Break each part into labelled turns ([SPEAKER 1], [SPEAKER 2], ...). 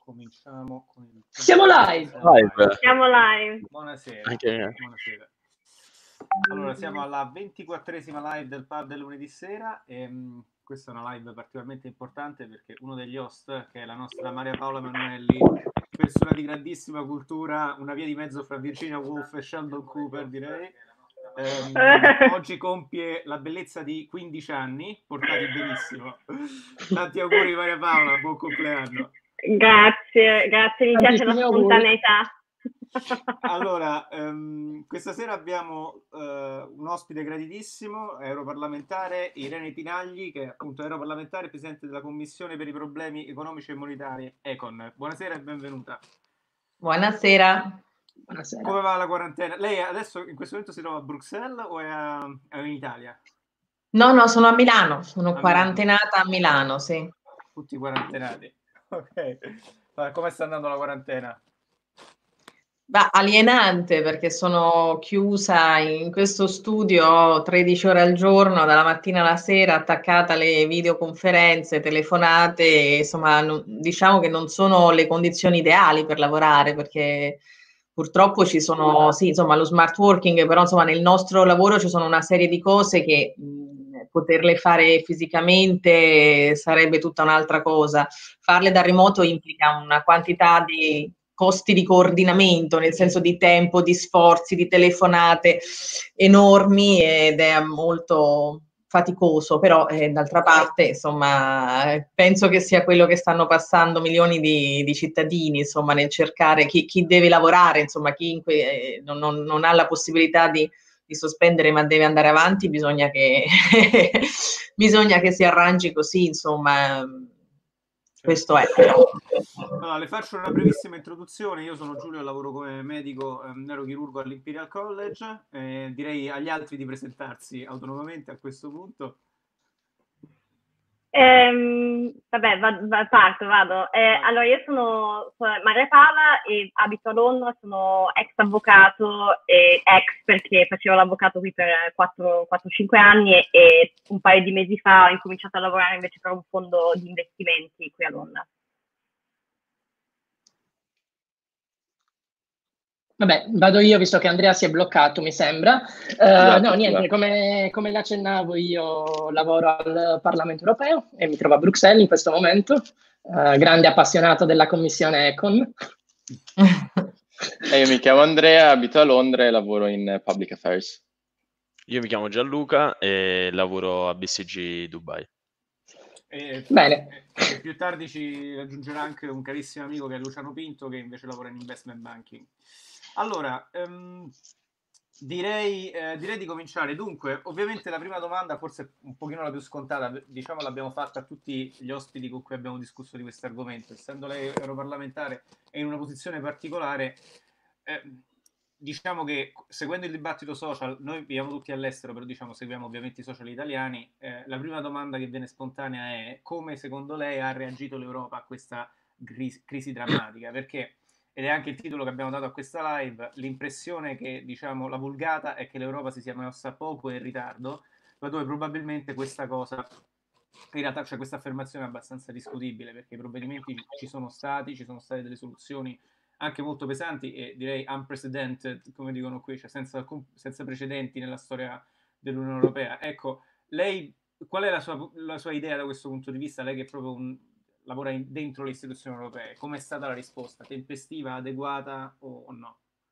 [SPEAKER 1] cominciamo con il...
[SPEAKER 2] Siamo live!
[SPEAKER 3] Siamo live.
[SPEAKER 1] Buonasera. Buonasera. Allora, siamo alla 24esima live del pub del lunedì sera e questa è una live particolarmente importante perché uno degli host, che è la nostra Maria Paola Manuelli, persona di grandissima cultura, una via di mezzo fra Virginia Woolf e Sheldon Cooper, direi, oggi compie la bellezza di 15 anni, portati benissimo. Tanti auguri Maria Paola, buon compleanno.
[SPEAKER 3] Grazie, mi piace la spontaneità.
[SPEAKER 1] Allora, questa sera abbiamo un ospite graditissimo, europarlamentare Irene Tinagli, che è appunto europarlamentare e presidente della Commissione per i problemi economici e monetari Econ. Buonasera e benvenuta.
[SPEAKER 4] Buonasera.
[SPEAKER 2] Buonasera.
[SPEAKER 1] Come va la quarantena? Lei adesso in questo momento si trova a Bruxelles o è in Italia?
[SPEAKER 4] No, sono a Milano, sono quarantenata a Milano, sì.
[SPEAKER 1] Tutti quarantenati. Ok. Come sta andando la quarantena?
[SPEAKER 4] Alienante, perché sono chiusa in questo studio 13 ore al giorno, dalla mattina alla sera, attaccata alle videoconferenze, telefonate, insomma, diciamo che non sono le condizioni ideali per lavorare, perché purtroppo ci sono, sì, insomma, lo smart working, però insomma nel nostro lavoro ci sono una serie di cose che poterle fare fisicamente sarebbe tutta un'altra cosa. Farle da remoto implica una quantità di costi di coordinamento, nel senso di tempo, di sforzi, di telefonate enormi ed è molto faticoso, però d'altra parte, insomma, penso che sia quello che stanno passando milioni di cittadini, insomma, nel cercare chi deve lavorare, insomma, chi non ha la possibilità di sospendere ma deve andare avanti, bisogna che bisogna che si arrangi così, insomma. Questo è.
[SPEAKER 1] Allora, le faccio una brevissima introduzione. Io sono Giulio, lavoro come medico neurochirurgo all'Imperial College. Direi agli altri di presentarsi autonomamente a questo punto.
[SPEAKER 3] Vabbè, vado. Allora, io sono Maria Paola e abito a Londra, sono ex avvocato e perché facevo l'avvocato qui per 4-5 anni e un paio di mesi fa ho incominciato a lavorare invece per un fondo di investimenti qui a Londra.
[SPEAKER 2] Vabbè, vado io visto che Andrea si è bloccato, mi sembra. No, niente, come l'accennavo, io lavoro al Parlamento Europeo e mi trovo a Bruxelles in questo momento, grande appassionato della Commissione Econ.
[SPEAKER 5] Io mi chiamo Andrea, abito a Londra e lavoro in Public Affairs.
[SPEAKER 6] Io mi chiamo Gianluca e lavoro a BCG Dubai.
[SPEAKER 2] Bene.
[SPEAKER 1] E più tardi ci raggiungerà anche un carissimo amico che è Luciano Pinto, che invece lavora in investment banking. Allora, direi di cominciare. Dunque, ovviamente la prima domanda, forse un pochino la più scontata, diciamo l'abbiamo fatta a tutti gli ospiti con cui abbiamo discusso di questo argomento. Essendo lei europarlamentare e in una posizione particolare, diciamo che seguendo il dibattito social, noi viviamo tutti all'estero, però diciamo seguiamo ovviamente i social italiani, la prima domanda che viene spontanea è: come secondo lei ha reagito l'Europa a questa crisi drammatica? Perché, ed è anche il titolo che abbiamo dato a questa live, l'impressione che, diciamo, la vulgata è che l'Europa si sia mossa poco e in ritardo, laddove probabilmente questa cosa, in realtà, cioè questa affermazione è abbastanza discutibile, perché i provvedimenti ci sono state delle soluzioni anche molto pesanti e direi unprecedented, come dicono qui, cioè senza precedenti nella storia dell'Unione Europea. Ecco, lei, qual è la sua idea da questo punto di vista? Lei che proprio lavora dentro le istituzioni europee, com'è stata la risposta? Tempestiva, adeguata o no?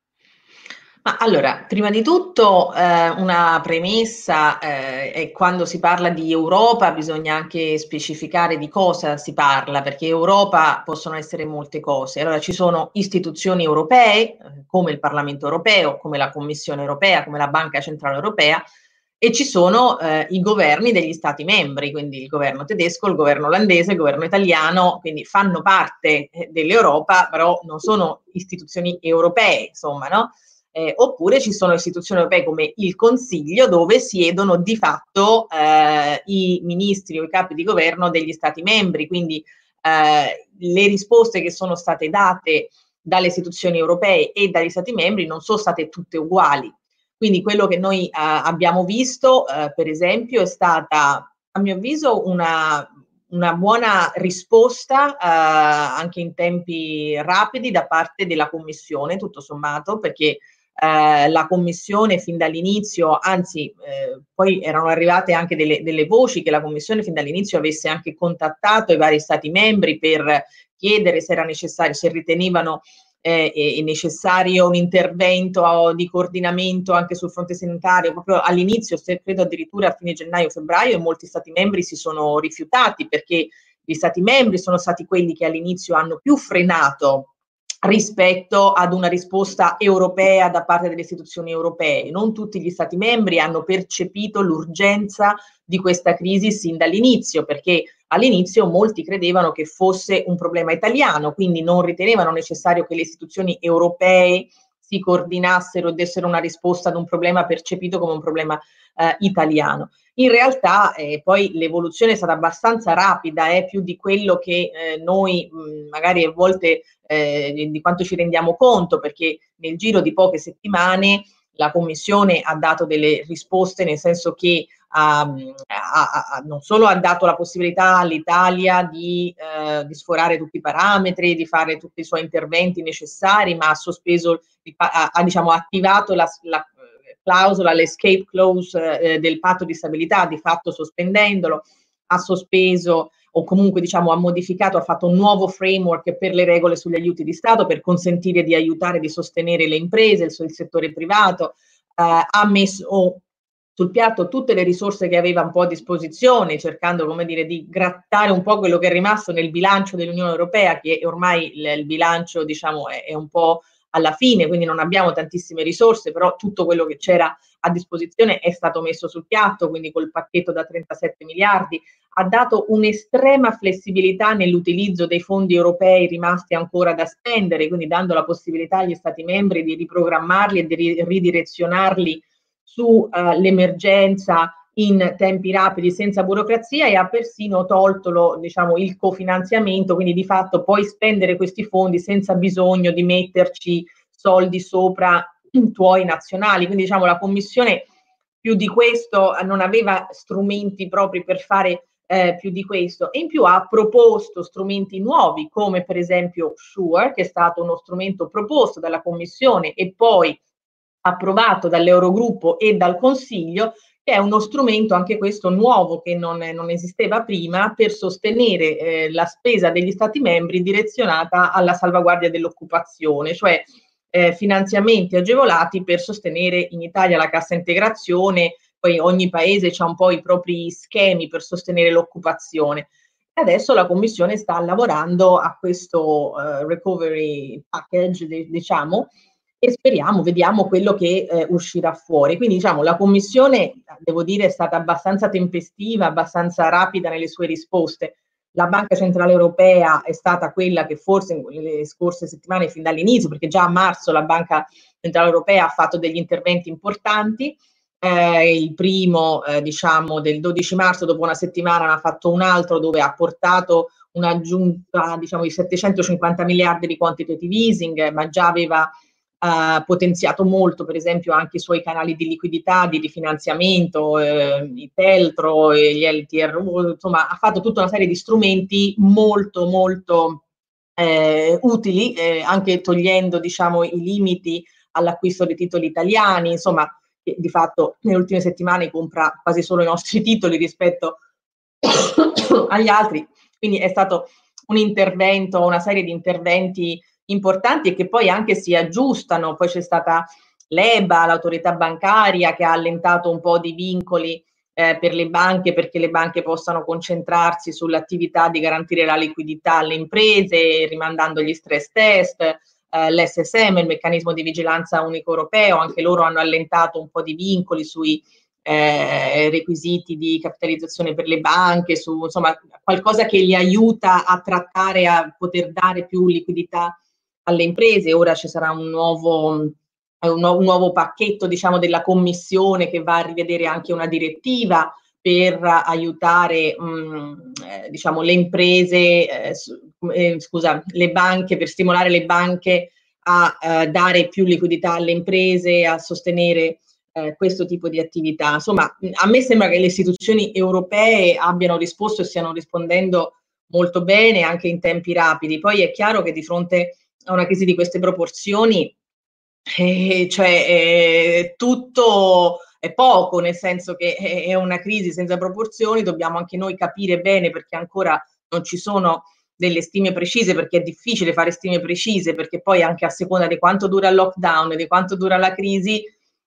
[SPEAKER 4] Ma allora, prima di tutto una premessa è quando si parla di Europa bisogna anche specificare di cosa si parla, perché Europa possono essere molte cose. Allora ci sono istituzioni europee come il Parlamento europeo, come la Commissione europea, come la Banca Centrale Europea, e ci sono i governi degli Stati membri, quindi il governo tedesco, il governo olandese, il governo italiano, quindi fanno parte dell'Europa, però non sono istituzioni europee, insomma, no? Oppure ci sono istituzioni europee come il Consiglio, dove siedono di fatto i ministri o i capi di governo degli Stati membri, quindi le risposte che sono state date dalle istituzioni europee e dagli Stati membri non sono state tutte uguali. Quindi quello che noi abbiamo visto, per esempio, è stata, a mio avviso, una una buona risposta anche in tempi rapidi da parte della Commissione, tutto sommato, perché la Commissione fin dall'inizio, anzi poi erano arrivate anche delle voci che la Commissione fin dall'inizio avesse anche contattato i vari Stati membri per chiedere se era necessario, se ritenevano è necessario un intervento di coordinamento anche sul fronte sanitario. Proprio all'inizio, credo addirittura a fine gennaio-febbraio, molti Stati membri si sono rifiutati, perché gli Stati membri sono stati quelli che all'inizio hanno più frenato rispetto ad una risposta europea da parte delle istituzioni europee. Non tutti gli Stati membri hanno percepito l'urgenza di questa crisi sin dall'inizio, perché all'inizio molti credevano che fosse un problema italiano, quindi non ritenevano necessario che le istituzioni europee si coordinassero e dessero una risposta ad un problema percepito come un problema italiano. In realtà poi l'evoluzione è stata abbastanza rapida, più di quello che noi magari a volte di quanto ci rendiamo conto, perché nel giro di poche settimane la Commissione ha dato delle risposte, nel senso che non solo ha dato la possibilità all'Italia di sforare tutti i parametri, di fare tutti i suoi interventi necessari, ma ha sospeso, diciamo, attivato la clausola, l'escape clause del patto di stabilità, di fatto sospendendolo, ha sospeso o comunque diciamo ha modificato, ha fatto un nuovo framework per le regole sugli aiuti di Stato per consentire di aiutare, di sostenere le imprese, il settore privato, ha messo sul piatto tutte le risorse che aveva un po' a disposizione, cercando, come dire, di grattare un po' quello che è rimasto nel bilancio dell'Unione Europea, che ormai il bilancio, diciamo, è un po' alla fine, quindi non abbiamo tantissime risorse, però tutto quello che c'era a disposizione è stato messo sul piatto, quindi col pacchetto da 37 miliardi, ha dato un'estrema flessibilità nell'utilizzo dei fondi europei rimasti ancora da spendere, quindi dando la possibilità agli Stati membri di riprogrammarli e di ridirezionarli su l'emergenza in tempi rapidi senza burocrazia, e ha persino tolto diciamo, il cofinanziamento, quindi di fatto puoi spendere questi fondi senza bisogno di metterci soldi sopra i tuoi nazionali. Quindi diciamo la Commissione più di questo non aveva strumenti propri per fare più di questo, e in più ha proposto strumenti nuovi come per esempio SURE, che è stato uno strumento proposto dalla Commissione e poi approvato dall'Eurogruppo e dal Consiglio, che è uno strumento anche questo nuovo che non esisteva prima per sostenere la spesa degli Stati membri direzionata alla salvaguardia dell'occupazione, cioè finanziamenti agevolati per sostenere in Italia la cassa integrazione. Poi ogni paese ha un po' i propri schemi per sostenere l'occupazione. Adesso la Commissione sta lavorando a questo recovery package, diciamo, e speriamo, vediamo quello che uscirà fuori. Quindi diciamo la Commissione, devo dire, è stata abbastanza tempestiva, abbastanza rapida nelle sue risposte. La Banca Centrale Europea è stata quella che forse nelle scorse settimane, fin dall'inizio, perché già a marzo la Banca Centrale Europea ha fatto degli interventi importanti. Il primo, diciamo, del 12 marzo, dopo una settimana, ne ha fatto un altro dove ha portato un'aggiunta, diciamo, di 750 miliardi di quantitative easing, ma già aveva potenziato molto, per esempio, anche i suoi canali di liquidità, di rifinanziamento, i Teltro e gli LTRO, insomma, ha fatto tutta una serie di strumenti molto, molto utili, anche togliendo, diciamo, i limiti all'acquisto dei titoli italiani, insomma, che di fatto nelle ultime settimane compra quasi solo i nostri titoli rispetto agli altri. Quindi è stato un intervento, una serie di interventi importanti e che poi anche si aggiustano. Poi c'è stata l'EBA, l'autorità bancaria, che ha allentato un po' di vincoli per le banche, perché le banche possano concentrarsi sull'attività di garantire la liquidità alle imprese, rimandando gli stress test. L'SSM, il meccanismo di vigilanza unico europeo, anche loro hanno allentato un po' di vincoli sui requisiti di capitalizzazione per le banche, su insomma qualcosa che li aiuta a trattare, a poter dare più liquidità alle imprese. Ora ci sarà un nuovo pacchetto, diciamo, della Commissione che va a rivedere anche una direttiva per aiutare diciamo le imprese, le banche, per stimolare le banche a dare più liquidità alle imprese, a sostenere questo tipo di attività. Insomma, a me sembra che le istituzioni europee abbiano risposto e stiano rispondendo molto bene, anche in tempi rapidi. Poi è chiaro che di fronte a una crisi di queste proporzioni, tutto è poco, nel senso che è una crisi senza proporzioni, dobbiamo anche noi capire bene, perché ancora non ci sono delle stime precise, perché è difficile fare stime precise, perché poi anche a seconda di quanto dura il lockdown e di quanto dura la crisi,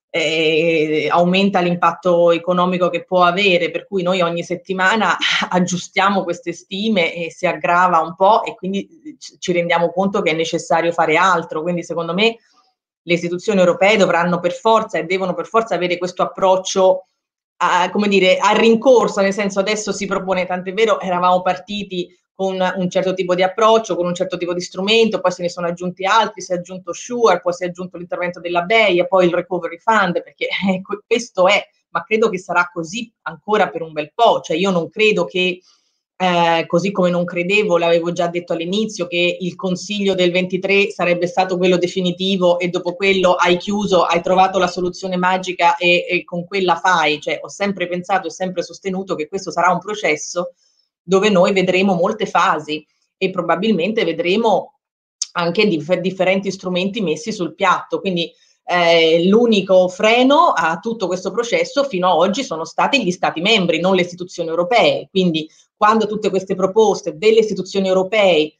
[SPEAKER 4] aumenta l'impatto economico che può avere, per cui noi ogni settimana aggiustiamo queste stime e si aggrava un po', e quindi ci rendiamo conto che è necessario fare altro. Quindi secondo me le istituzioni europee dovranno per forza e devono per forza avere questo approccio come dire, al rincorso, nel senso, adesso si propone, tant'è vero, eravamo partiti con un certo tipo di approccio, con un certo tipo di strumento, poi se ne sono aggiunti altri, si è aggiunto SURE, poi si è aggiunto l'intervento della BEI e poi il Recovery Fund, perché questo è, ma credo che sarà così ancora per un bel po', cioè io non credo che, così come non credevo, l'avevo già detto all'inizio, che il Consiglio del 23 sarebbe stato quello definitivo e dopo quello hai chiuso, hai trovato la soluzione magica e con quella fai, cioè ho sempre pensato e sempre sostenuto che questo sarà un processo dove noi vedremo molte fasi e probabilmente vedremo anche differenti strumenti messi sul piatto, quindi l'unico freno a tutto questo processo fino ad oggi sono stati gli Stati membri, non le istituzioni europee. Quindi quando tutte queste proposte delle istituzioni europee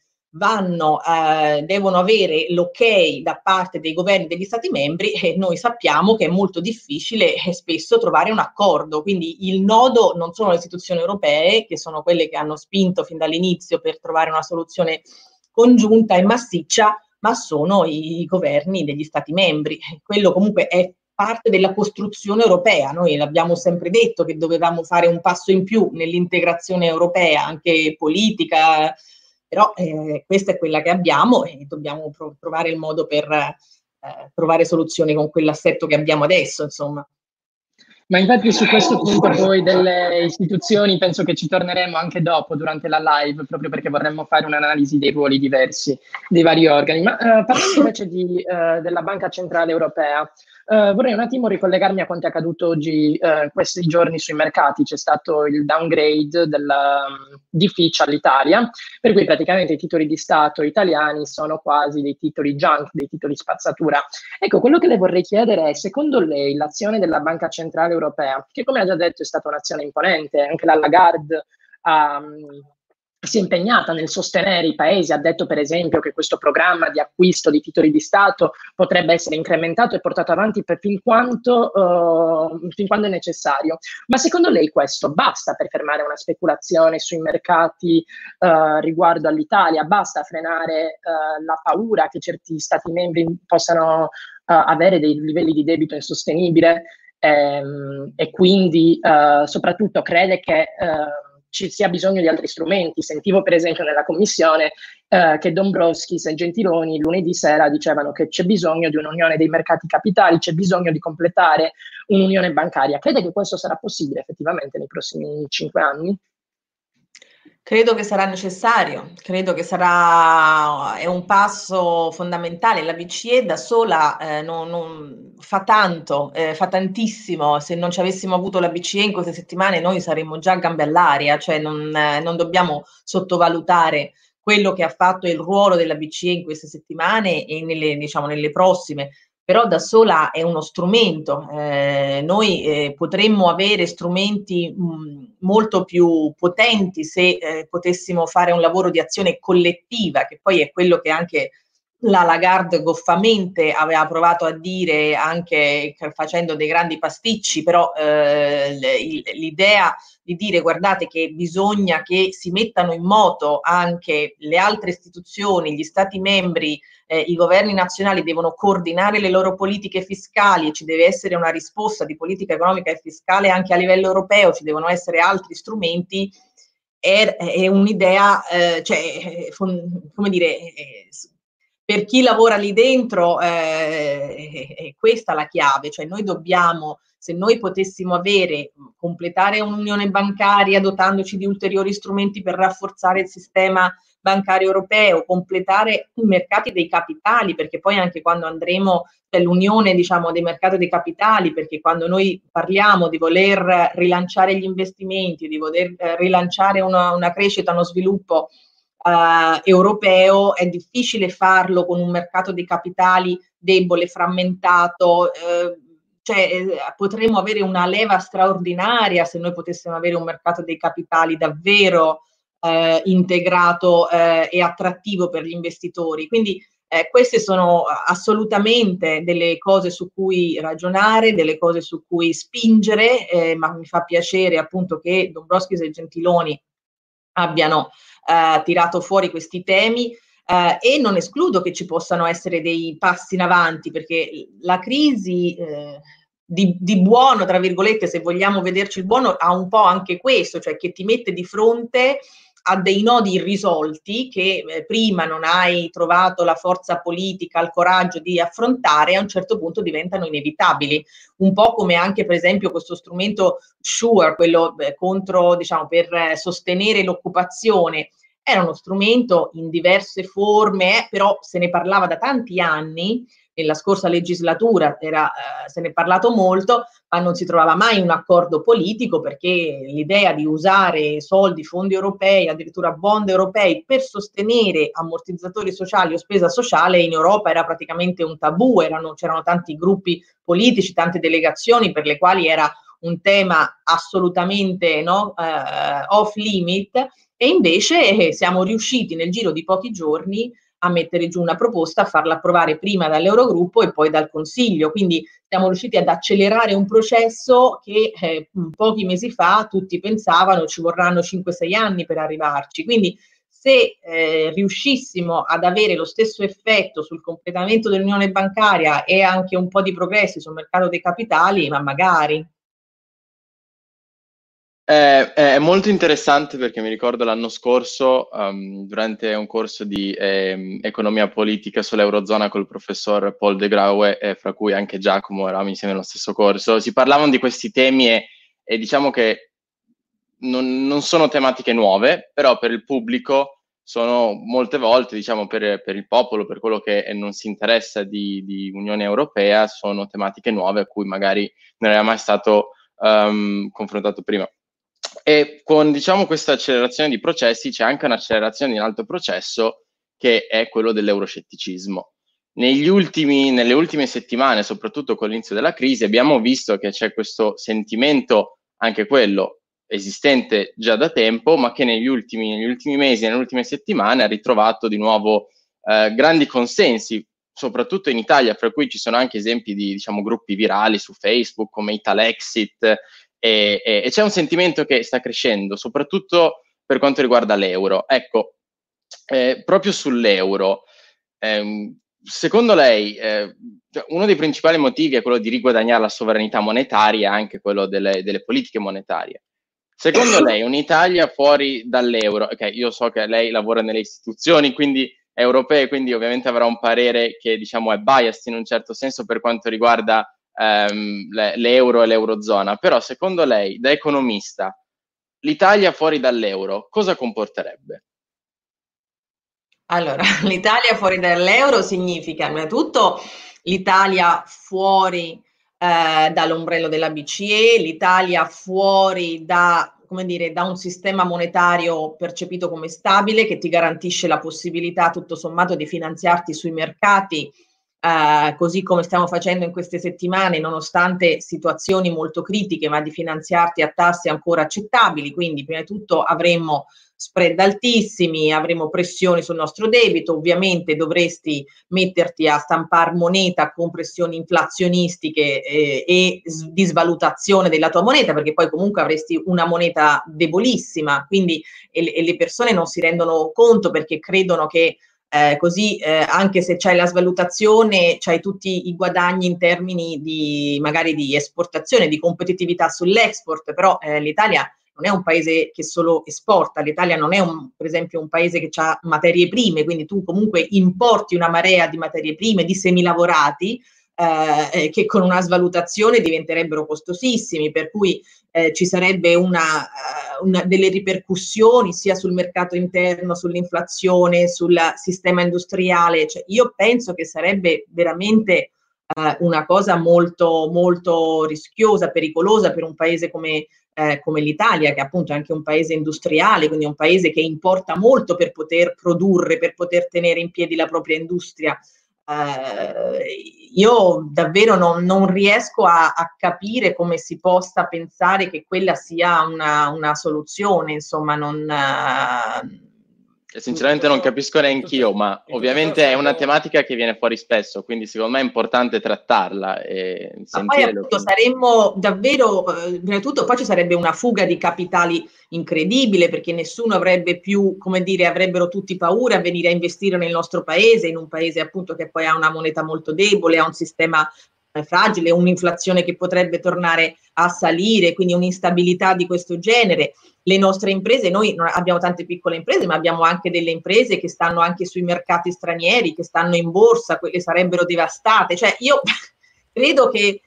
[SPEAKER 4] devono avere l'ok da parte dei governi degli Stati membri, e noi sappiamo che è molto difficile spesso trovare un accordo. Quindi il nodo non sono le istituzioni europee, che sono quelle che hanno spinto fin dall'inizio per trovare una soluzione congiunta e massiccia, ma sono i governi degli Stati membri. Quello comunque è parte della costruzione europea. Noi l'abbiamo sempre detto che dovevamo fare un passo in più nell'integrazione europea, anche politica, però questa è quella che abbiamo e dobbiamo trovare il modo per trovare soluzioni con quell'assetto che abbiamo adesso, insomma.
[SPEAKER 2] Ma infatti su questo punto poi delle istituzioni penso che ci torneremo anche dopo, durante la live, proprio perché vorremmo fare un'analisi dei ruoli diversi dei vari organi. Ma parlando invece della Banca Centrale Europea, vorrei un attimo ricollegarmi a quanto è accaduto oggi, questi giorni sui mercati. C'è stato il downgrade di Fitch all'Italia, per cui praticamente i titoli di Stato italiani sono quasi dei titoli junk, dei titoli spazzatura. Ecco, quello che le vorrei chiedere è, secondo lei, l'azione della Banca Centrale Europea, che come ha già detto è stata un'azione imponente, anche la Lagarde si è impegnata nel sostenere i paesi, ha detto per esempio che questo programma di acquisto di titoli di Stato potrebbe essere incrementato e portato avanti fin quando è necessario. Ma secondo lei questo basta per fermare una speculazione sui mercati riguardo all'Italia? Basta frenare la paura che certi Stati membri possano avere dei livelli di debito insostenibile e quindi soprattutto crede che ci sia bisogno di altri strumenti? Sentivo per esempio nella commissione che Dombrovskis e Gentiloni lunedì sera dicevano che c'è bisogno di un'unione dei mercati capitali, c'è bisogno di completare un'unione bancaria. Crede che questo sarà possibile effettivamente nei prossimi 5 anni?
[SPEAKER 4] Credo che sarà necessario, credo che è un passo fondamentale. La BCE da sola non fa tanto, fa tantissimo. Se non ci avessimo avuto la BCE in queste settimane noi saremmo già a gambe all'aria, cioè non dobbiamo sottovalutare quello che ha fatto il ruolo della BCE in queste settimane e nelle prossime. Però da sola è uno strumento. Noi potremmo avere strumenti molto più potenti se potessimo fare un lavoro di azione collettiva, che poi è quello che anche la Lagarde goffamente aveva provato a dire, anche facendo dei grandi pasticci, però l'idea di dire guardate che bisogna che si mettano in moto anche le altre istituzioni, gli Stati membri, i governi nazionali devono coordinare le loro politiche fiscali e ci deve essere una risposta di politica economica e fiscale anche a livello europeo, ci devono essere altri strumenti, è un'idea, come dire, per chi lavora lì dentro è questa la chiave, cioè noi dobbiamo, se noi potessimo completare un'unione bancaria dotandoci di ulteriori strumenti per rafforzare il sistema bancario europeo, completare i mercati dei capitali, perché poi anche quando andremo l'unione, diciamo, dei mercati dei capitali, perché quando noi parliamo di voler rilanciare gli investimenti, di voler rilanciare una crescita, uno sviluppo europeo, è difficile farlo con un mercato dei capitali debole, frammentato, potremmo avere una leva straordinaria se noi potessimo avere un mercato dei capitali davvero integrato e attrattivo per gli investitori. Quindi queste sono assolutamente delle cose su cui ragionare, delle cose su cui spingere, ma mi fa piacere appunto che Dombrovskis e Gentiloni abbiano tirato fuori questi temi, e non escludo che ci possano essere dei passi in avanti, perché la crisi di buono, tra virgolette, se vogliamo vederci il buono, ha un po' anche questo, cioè che ti mette di fronte a dei nodi irrisolti che prima non hai trovato la forza politica, il coraggio di affrontare, e a un certo punto diventano inevitabili. Un po' come anche per esempio questo strumento SURE, quello contro, diciamo, per sostenere l'occupazione, era uno strumento in diverse forme, però se ne parlava da tanti anni. Nella scorsa legislatura se ne è parlato molto, ma non si trovava mai un accordo politico, perché l'idea di usare soldi, fondi europei, addirittura bond europei per sostenere ammortizzatori sociali o spesa sociale in Europa era praticamente un tabù, c'erano tanti gruppi politici, tante delegazioni per le quali era un tema assolutamente off limit, e invece siamo riusciti nel giro di pochi giorni a mettere giù una proposta, a farla approvare prima dall'Eurogruppo e poi dal Consiglio. Quindi siamo riusciti ad accelerare un processo che pochi mesi fa tutti pensavano ci vorranno 5-6 anni per arrivarci. Quindi se riuscissimo ad avere lo stesso effetto sul completamento dell'unione bancaria e anche un po' di progressi sul mercato dei capitali, ma magari.
[SPEAKER 5] È molto interessante, perché mi ricordo l'anno scorso, durante un corso di economia politica sull'Eurozona col professor Paul De Grauwe, fra cui anche Giacomo, eravamo insieme nello stesso corso, si parlavano di questi temi e diciamo che non sono tematiche nuove, però per il pubblico sono molte volte, diciamo, per il popolo, per quello che non si interessa di Unione Europea, sono tematiche nuove a cui magari non era mai stato confrontato prima. E con, diciamo, questa accelerazione di processi c'è anche un'accelerazione di un altro processo, che è quello dell'euroscetticismo. Nelle ultime settimane, soprattutto con l'inizio della crisi, abbiamo visto che c'è questo sentimento, anche quello esistente già da tempo, ma che negli ultimi mesi, nelle ultime settimane, ha ritrovato di nuovo grandi consensi, soprattutto in Italia, fra cui ci sono anche esempi di, diciamo, gruppi virali su Facebook come Italexit, e c'è un sentimento che sta crescendo, soprattutto per quanto riguarda l'euro. Ecco, proprio sull'euro, secondo lei uno dei principali motivi è quello di riguadagnare la sovranità monetaria, anche quello delle politiche monetarie. Secondo lei un'Italia fuori dall'euro, ok, io so che lei lavora nelle istituzioni quindi europee, quindi ovviamente avrà un parere che, diciamo, è biased in un certo senso per quanto riguarda l'euro e l'eurozona, però secondo lei, da economista, l'Italia fuori dall'euro cosa comporterebbe?
[SPEAKER 4] Allora, l'Italia fuori dall'euro significa innanzitutto l'Italia fuori dall'ombrello della BCE, l'Italia fuori da un sistema monetario percepito come stabile, che ti garantisce la possibilità tutto sommato di finanziarti sui mercati, così come stiamo facendo in queste settimane, nonostante situazioni molto critiche, ma di finanziarti a tassi ancora accettabili. Quindi prima di tutto avremmo spread altissimi, avremo pressioni sul nostro debito, ovviamente dovresti metterti a stampare moneta con pressioni inflazionistiche e di svalutazione della tua moneta, perché poi comunque avresti una moneta debolissima, quindi e le persone non si rendono conto, perché credono che così anche se c'hai la svalutazione c'hai tutti i guadagni in termini di magari di esportazione, di competitività sull'export, però l'Italia non è un paese che solo esporta, l'Italia non è per esempio un paese che ha materie prime, quindi tu comunque importi una marea di materie prime, di semilavorati, che con una svalutazione diventerebbero costosissimi, per cui ci sarebbe delle ripercussioni sia sul mercato interno, sull'inflazione, sul sistema industriale. Cioè, io penso che sarebbe veramente una cosa molto, molto rischiosa, pericolosa per un paese come l'Italia, che appunto è anche un paese industriale, quindi un paese che importa molto per poter produrre, per poter tenere in piedi la propria industria. Io davvero non riesco a capire come si possa pensare che quella sia una soluzione, insomma,
[SPEAKER 5] sinceramente non capisco neanche io, ma ovviamente è una tematica che viene fuori spesso, quindi secondo me è importante trattarla e
[SPEAKER 4] poi appunto saremmo davvero, prima di tutto poi ci sarebbe una fuga di capitali incredibile, perché nessuno avrebbe più, come dire, avrebbero tutti paura a venire a investire nel nostro paese, in un paese appunto che poi ha una moneta molto debole, ha un sistema fragile, un'inflazione che potrebbe tornare a salire, quindi un'instabilità di questo genere. Le nostre imprese, noi abbiamo tante piccole imprese, ma abbiamo anche delle imprese che stanno anche sui mercati stranieri, che stanno in borsa, quelle sarebbero devastate. Cioè io credo che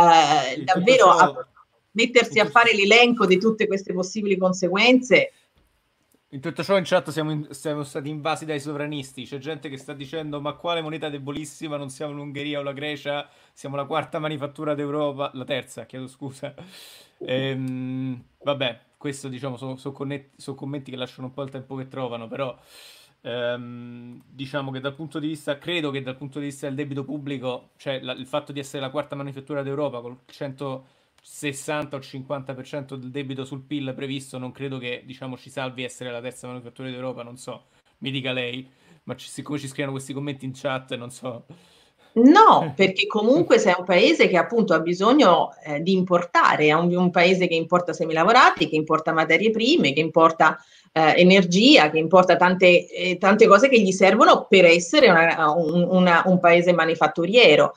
[SPEAKER 4] davvero mettersi a fare l'elenco di tutte queste possibili conseguenze.
[SPEAKER 1] In tutto ciò in chat siamo stati invasi dai sovranisti, c'è gente che sta dicendo ma quale moneta debolissima, non siamo l'Ungheria o la Grecia, siamo la quarta manifattura d'Europa, la terza, chiedo scusa. Vabbè, questo diciamo sono commenti che lasciano un po' il tempo che trovano, però diciamo che credo che dal punto di vista del debito pubblico, cioè il fatto di essere la quarta manifattura d'Europa col 160 o 50% del debito sul PIL previsto, non credo che diciamo ci salvi essere la terza manifattura d'Europa, non so, mi dica lei, ma siccome ci scrivono questi commenti in chat, non so.
[SPEAKER 4] No, perché comunque sei un paese che appunto ha bisogno di importare, è un paese che importa semilavorati, che importa materie prime, che importa energia, che importa tante cose che gli servono per essere un paese manifatturiero.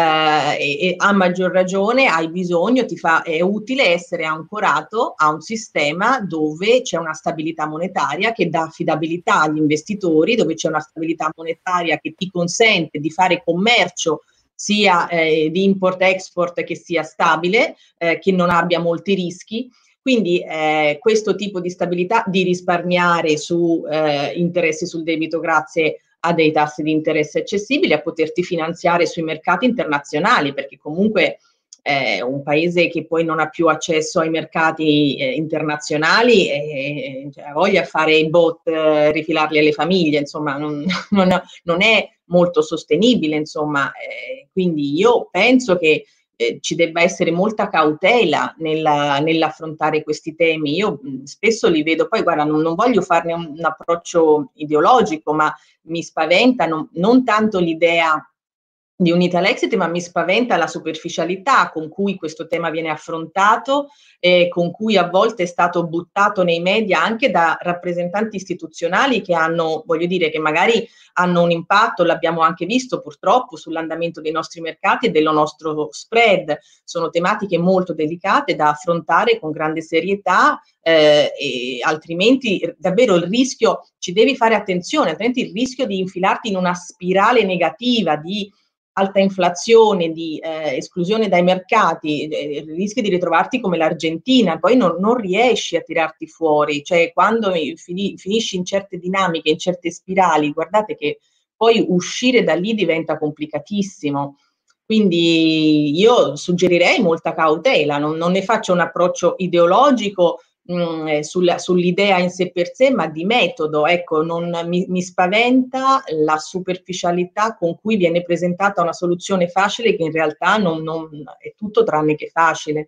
[SPEAKER 4] E a maggior ragione hai bisogno, è utile essere ancorato a un sistema dove c'è una stabilità monetaria che dà affidabilità agli investitori, dove c'è una stabilità monetaria che ti consente di fare commercio sia di import-export che sia stabile, che non abbia molti rischi. Quindi questo tipo di stabilità, di risparmiare su interessi sul debito grazie a dei tassi di interesse accessibili, a poterti finanziare sui mercati internazionali, perché comunque un paese che poi non ha più accesso ai mercati internazionali cioè, voglia fare i bot, rifilarli alle famiglie, insomma, non è molto sostenibile, insomma. Quindi io penso che ci debba essere molta cautela nell'affrontare questi temi. Io spesso li vedo, poi guarda, non voglio farne un approccio ideologico, ma mi spaventa non tanto l'idea di un Italexit, ma mi spaventa la superficialità con cui questo tema viene affrontato e con cui a volte è stato buttato nei media anche da rappresentanti istituzionali che hanno, voglio dire, che magari hanno un impatto, l'abbiamo anche visto purtroppo, sull'andamento dei nostri mercati e del nostro spread. Sono tematiche molto delicate da affrontare con grande serietà e altrimenti davvero il rischio, ci devi fare attenzione, altrimenti il rischio di infilarti in una spirale negativa di alta inflazione, di esclusione dai mercati, rischi di ritrovarti come l'Argentina, poi non riesci a tirarti fuori, cioè quando finisci in certe dinamiche, in certe spirali, guardate che poi uscire da lì diventa complicatissimo. Quindi io suggerirei molta cautela, non ne faccio un approccio ideologico sull'idea in sé per sé, ma di metodo. Ecco, mi spaventa la superficialità con cui viene presentata una soluzione facile che in realtà non è tutto tranne che facile.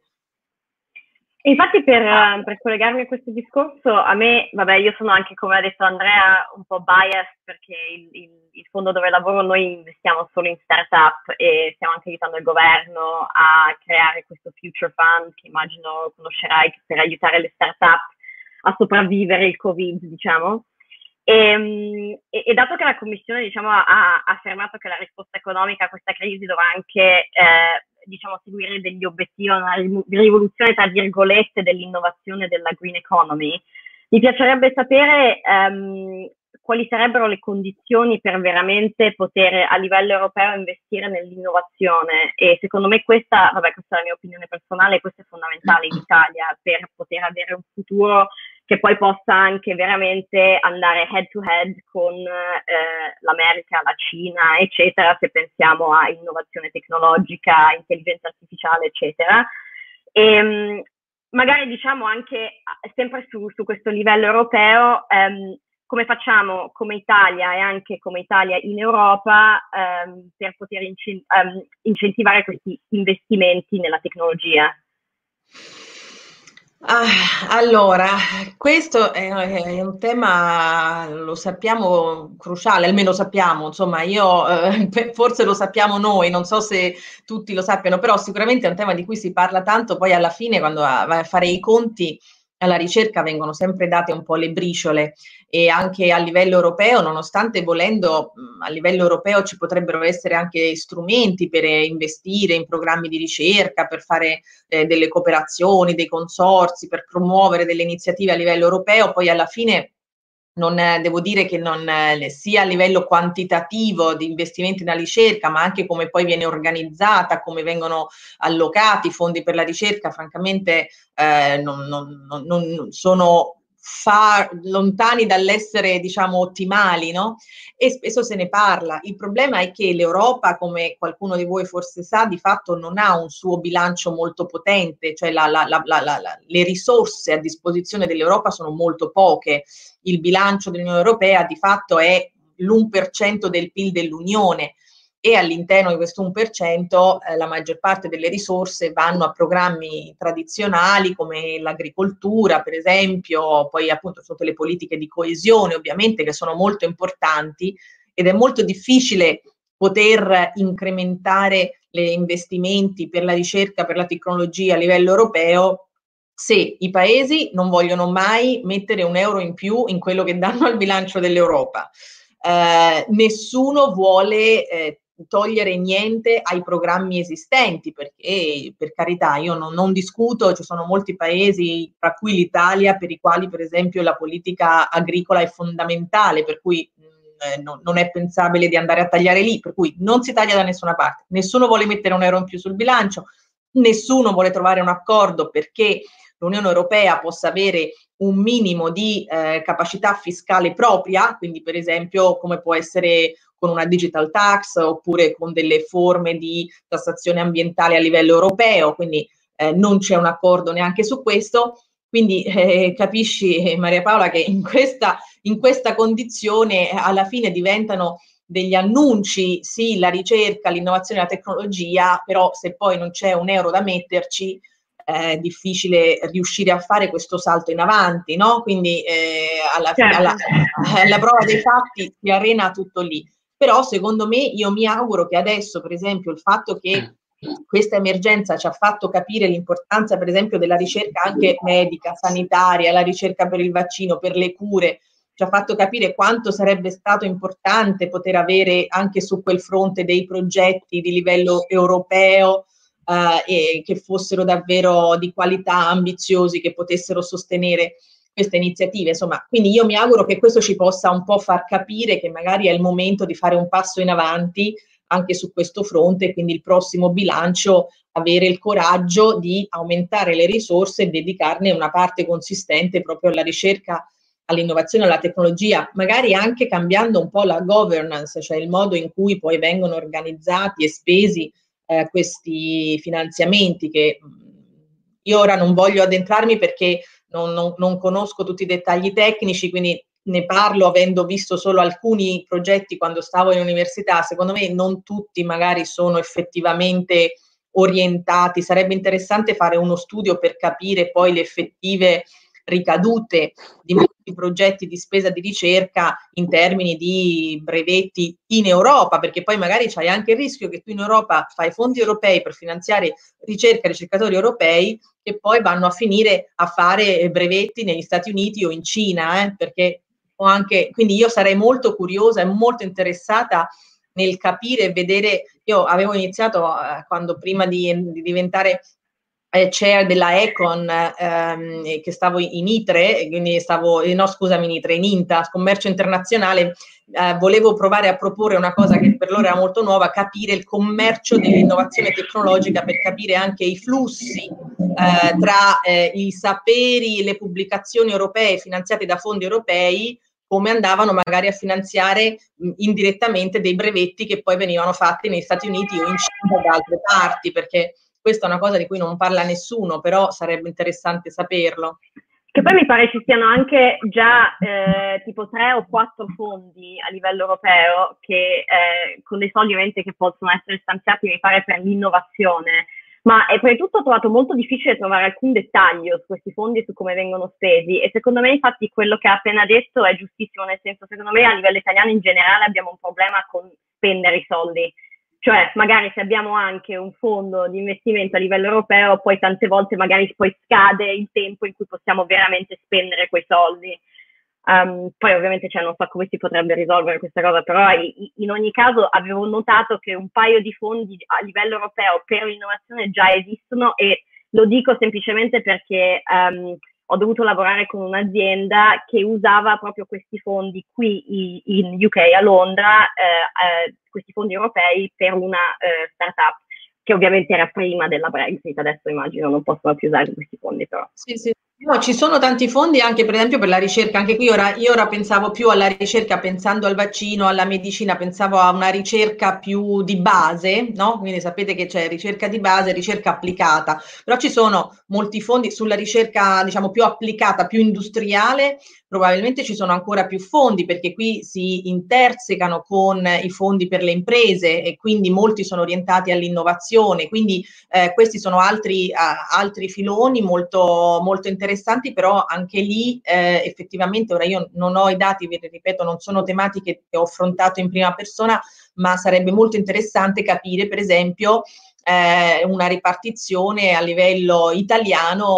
[SPEAKER 3] Infatti per collegarmi a questo discorso, a me, vabbè, io sono anche, come ha detto Andrea, un po' biased perché il fondo dove lavoro noi investiamo solo in startup e stiamo anche aiutando il governo a creare questo Future Fund che immagino conoscerai per aiutare le startup a sopravvivere il Covid, diciamo. E dato che la Commissione, diciamo, ha affermato che la risposta economica a questa crisi dovrà anche diciamo, seguire degli obiettivi, una rivoluzione tra virgolette dell'innovazione della green economy, mi piacerebbe sapere quali sarebbero le condizioni per veramente poter a livello europeo investire nell'innovazione, e secondo me questa è la mia opinione personale, questo è fondamentale in Italia per poter avere un futuro che poi possa anche veramente andare head to head con l'America, la Cina, eccetera, se pensiamo a innovazione tecnologica, intelligenza artificiale, eccetera. E magari diciamo anche sempre su questo livello europeo, come facciamo come Italia e anche come Italia in Europa per poter incentivare questi investimenti nella tecnologia?
[SPEAKER 4] Allora, questo è un tema, lo sappiamo, cruciale, almeno sappiamo, insomma, forse lo sappiamo noi, non so se tutti lo sappiano, però sicuramente è un tema di cui si parla tanto, poi alla fine quando vai a fare i conti alla ricerca vengono sempre date un po' le briciole, e anche a livello europeo, nonostante volendo a livello europeo ci potrebbero essere anche strumenti per investire in programmi di ricerca, per fare delle cooperazioni, dei consorzi, per promuovere delle iniziative a livello europeo, poi alla fine devo dire che non sia a livello quantitativo di investimenti nella ricerca, ma anche come poi viene organizzata, come vengono allocati i fondi per la ricerca, francamente non sono lontani dall'essere, diciamo, ottimali, no? E spesso se ne parla. Il problema è che l'Europa, come qualcuno di voi forse sa, di fatto non ha un suo bilancio molto potente, cioè le risorse a disposizione dell'Europa sono molto poche. Il bilancio dell'Unione Europea di fatto è l'1% del PIL dell'Unione, e all'interno di questo 1% la maggior parte delle risorse vanno a programmi tradizionali come l'agricoltura, per esempio, poi appunto tutte le politiche di coesione, ovviamente, che sono molto importanti, ed è molto difficile poter incrementare gli investimenti per la ricerca, per la tecnologia a livello europeo, se i paesi non vogliono mai mettere un euro in più in quello che danno al bilancio dell'Europa. Nessuno vuole togliere niente ai programmi esistenti, perché, per carità, io non discuto, ci sono molti paesi, tra cui l'Italia, per i quali per esempio la politica agricola è fondamentale, per cui non è pensabile di andare a tagliare lì, per cui non si taglia da nessuna parte, nessuno vuole mettere un euro in più sul bilancio, nessuno vuole trovare un accordo perché l'Unione Europea possa avere un minimo di capacità fiscale propria, quindi per esempio come può essere con una digital tax oppure con delle forme di tassazione ambientale a livello europeo, quindi non c'è un accordo neanche su questo. Quindi capisci, Maria Paola, che in questa condizione alla fine diventano degli annunci, sì, la ricerca, l'innovazione e la tecnologia, però se poi non c'è un euro da metterci è difficile riuscire a fare questo salto in avanti, no? Quindi alla prova dei fatti si arena tutto lì. Però secondo me, io mi auguro che adesso, per esempio, il fatto che questa emergenza ci ha fatto capire l'importanza, per esempio, della ricerca anche medica, sanitaria, la ricerca per il vaccino, per le cure, ci ha fatto capire quanto sarebbe stato importante poter avere anche su quel fronte dei progetti di livello europeo e che fossero davvero di qualità, ambiziosi, che potessero sostenere queste iniziative. Insomma, quindi io mi auguro che questo ci possa un po' far capire che magari è il momento di fare un passo in avanti anche su questo fronte, quindi il prossimo bilancio avere il coraggio di aumentare le risorse e dedicarne una parte consistente proprio alla ricerca, all'innovazione, alla tecnologia, magari anche cambiando un po' la governance, cioè il modo in cui poi vengono organizzati e spesi questi finanziamenti, che io ora non voglio addentrarmi perché non conosco tutti i dettagli tecnici, quindi ne parlo avendo visto solo alcuni progetti quando stavo in università. Secondo me non tutti magari sono effettivamente orientati. Sarebbe interessante fare uno studio per capire poi le effettive ricadute di molti progetti di spesa di ricerca in termini di brevetti in Europa, perché poi magari c'hai anche il rischio che tu in Europa fai fondi europei per finanziare ricerca, ricercatori europei, che poi vanno a finire a fare brevetti negli Stati Uniti o in Cina, perché o anche, quindi io sarei molto curiosa e molto interessata nel capire e vedere. Io avevo iniziato quando prima di diventare chair della Econ, che stavo in ITRE, quindi in INTA, commercio internazionale, volevo provare a proporre una cosa che per loro era molto nuova, capire il commercio dell'innovazione tecnologica per capire anche i flussi tra i saperi e le pubblicazioni europee finanziate da fondi europei, come andavano magari a finanziare indirettamente dei brevetti che poi venivano fatti negli Stati Uniti o in Cina o da altre parti, perché questa è una cosa di cui non parla nessuno, però sarebbe interessante saperlo.
[SPEAKER 3] Che poi mi pare ci siano anche già tipo 3 o 4 fondi a livello europeo che con dei soldi ovviamente che possono essere stanziati, mi pare, per l'innovazione. Ma prima di tutto ho trovato molto difficile trovare alcun dettaglio su questi fondi e su come vengono spesi, e secondo me infatti quello che ha appena detto è giustissimo, nel senso, secondo me a livello italiano in generale abbiamo un problema con spendere i soldi. Cioè, magari se abbiamo anche un fondo di investimento a livello europeo, poi tante volte magari poi scade il tempo in cui possiamo veramente spendere quei soldi. Poi ovviamente non so come si potrebbe risolvere questa cosa, però in ogni caso avevo notato che un paio di fondi a livello europeo per l'innovazione già esistono, e lo dico semplicemente perché ho dovuto lavorare con un'azienda che usava proprio questi fondi qui in UK, a Londra, questi fondi europei per una startup che ovviamente era prima della Brexit. Adesso immagino non possono più usare questi fondi, però.
[SPEAKER 4] Sì. No, ci sono tanti fondi anche per esempio per la ricerca, anche qui io ora pensavo più alla ricerca, pensando al vaccino, alla medicina, pensavo a una ricerca più di base, no? Quindi sapete che c'è ricerca di base e ricerca applicata, però ci sono molti fondi sulla ricerca, diciamo, più applicata, più industriale. Probabilmente ci sono ancora più fondi, perché qui si intersecano con i fondi per le imprese e quindi molti sono orientati all'innovazione, quindi questi sono altri filoni molto, molto interessanti, però anche lì effettivamente, ora io non ho i dati, vi ripeto, non sono tematiche che ho affrontato in prima persona, ma sarebbe molto interessante capire per esempio una ripartizione a livello italiano,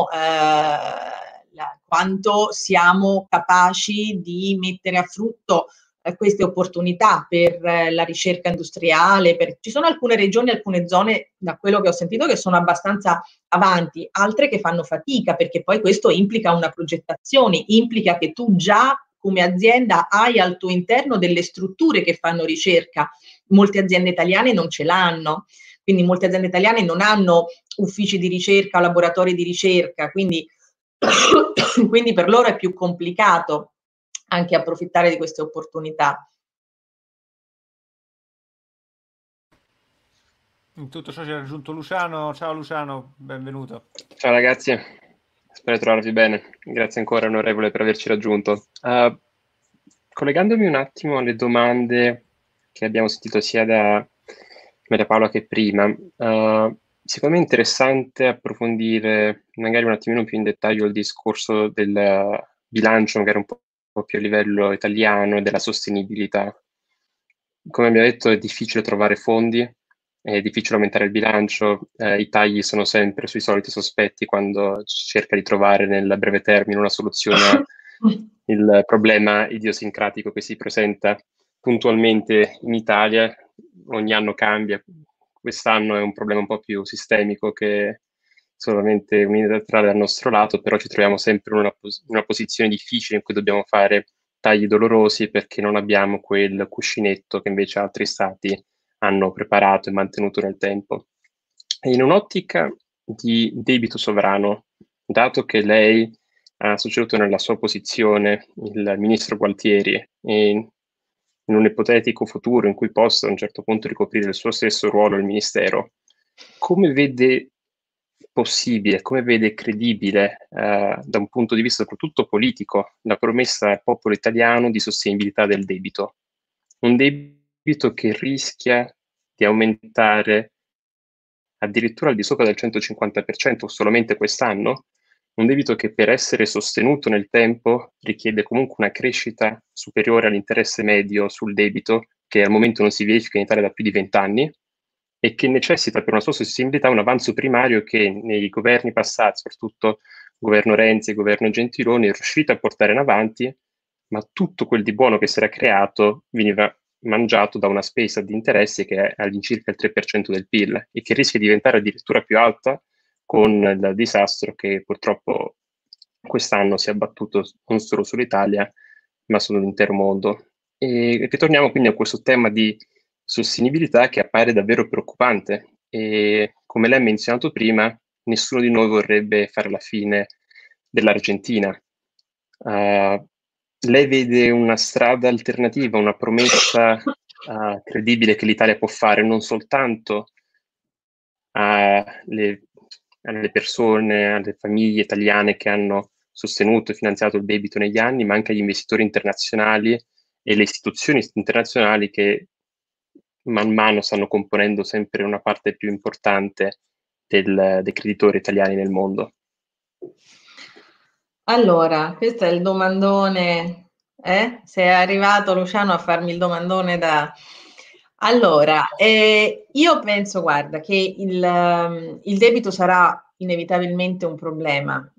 [SPEAKER 4] quanto siamo capaci di mettere a frutto queste opportunità per la ricerca industriale. Ci sono alcune regioni, alcune zone, da quello che ho sentito, che sono abbastanza avanti, altre che fanno fatica, perché poi questo implica una progettazione, implica che tu già come azienda hai al tuo interno delle strutture che fanno ricerca. Molte aziende italiane non ce l'hanno, quindi molte aziende italiane non hanno uffici di ricerca, laboratori di ricerca, quindi per loro è più complicato anche approfittare di queste opportunità.
[SPEAKER 1] In tutto ciò ci ha raggiunto Luciano. Ciao Luciano, benvenuto.
[SPEAKER 7] Ciao ragazzi, spero di trovarvi bene. Grazie ancora onorevole per averci raggiunto. Collegandomi un attimo alle domande che abbiamo sentito sia da Maria Paola che prima, secondo me è interessante approfondire magari un attimino più in dettaglio il discorso del bilancio, magari un po' più a livello italiano, e della sostenibilità. Come abbiamo detto, è difficile trovare fondi, è difficile aumentare il bilancio, i tagli sono sempre sui soliti sospetti quando si cerca di trovare nel breve termine una soluzione al problema idiosincratico che si presenta puntualmente in Italia. Ogni anno cambia, quest'anno è un problema un po' più sistemico che solamente unilaterale dal nostro lato, però ci troviamo sempre in una posizione difficile in cui dobbiamo fare tagli dolorosi perché non abbiamo quel cuscinetto che invece altri stati hanno preparato e mantenuto nel tempo. E in un'ottica di debito sovrano, dato che lei ha sostenuto nella sua posizione il ministro Gualtieri e in un ipotetico futuro in cui possa a un certo punto ricoprire il suo stesso ruolo il ministero, come vede possibile, come vede credibile da un punto di vista soprattutto politico la promessa al popolo italiano di sostenibilità del debito? Un debito che rischia di aumentare addirittura al di sopra del 150% solamente quest'anno, un debito che per essere sostenuto nel tempo richiede comunque una crescita superiore all'interesse medio sul debito, che al momento non si verifica in Italia da più di 20 anni, e che necessita per una sua sostenibilità un avanzo primario che nei governi passati, soprattutto il governo Renzi e il governo Gentiloni, è riuscito a portare in avanti, ma tutto quel di buono che si era creato veniva mangiato da una spesa di interessi che è all'incirca il 3% del PIL e che rischia di diventare addirittura più alta con il disastro che purtroppo quest'anno si è abbattuto non solo sull'Italia, ma sull'intero mondo. E ritorniamo quindi a questo tema di sostenibilità che appare davvero preoccupante e, come lei ha menzionato prima, nessuno di noi vorrebbe fare la fine dell'Argentina. Lei vede una strada alternativa, una promessa credibile che l'Italia può fare non soltanto alle persone, alle famiglie italiane che hanno sostenuto e finanziato il debito negli anni, ma anche agli investitori internazionali e le istituzioni internazionali che man mano stanno componendo sempre una parte più importante dei creditori italiani nel mondo.
[SPEAKER 4] Allora, questo è il domandone, Se è arrivato Luciano a farmi il domandone da... Allora, io penso, guarda, che il debito sarà inevitabilmente un problema.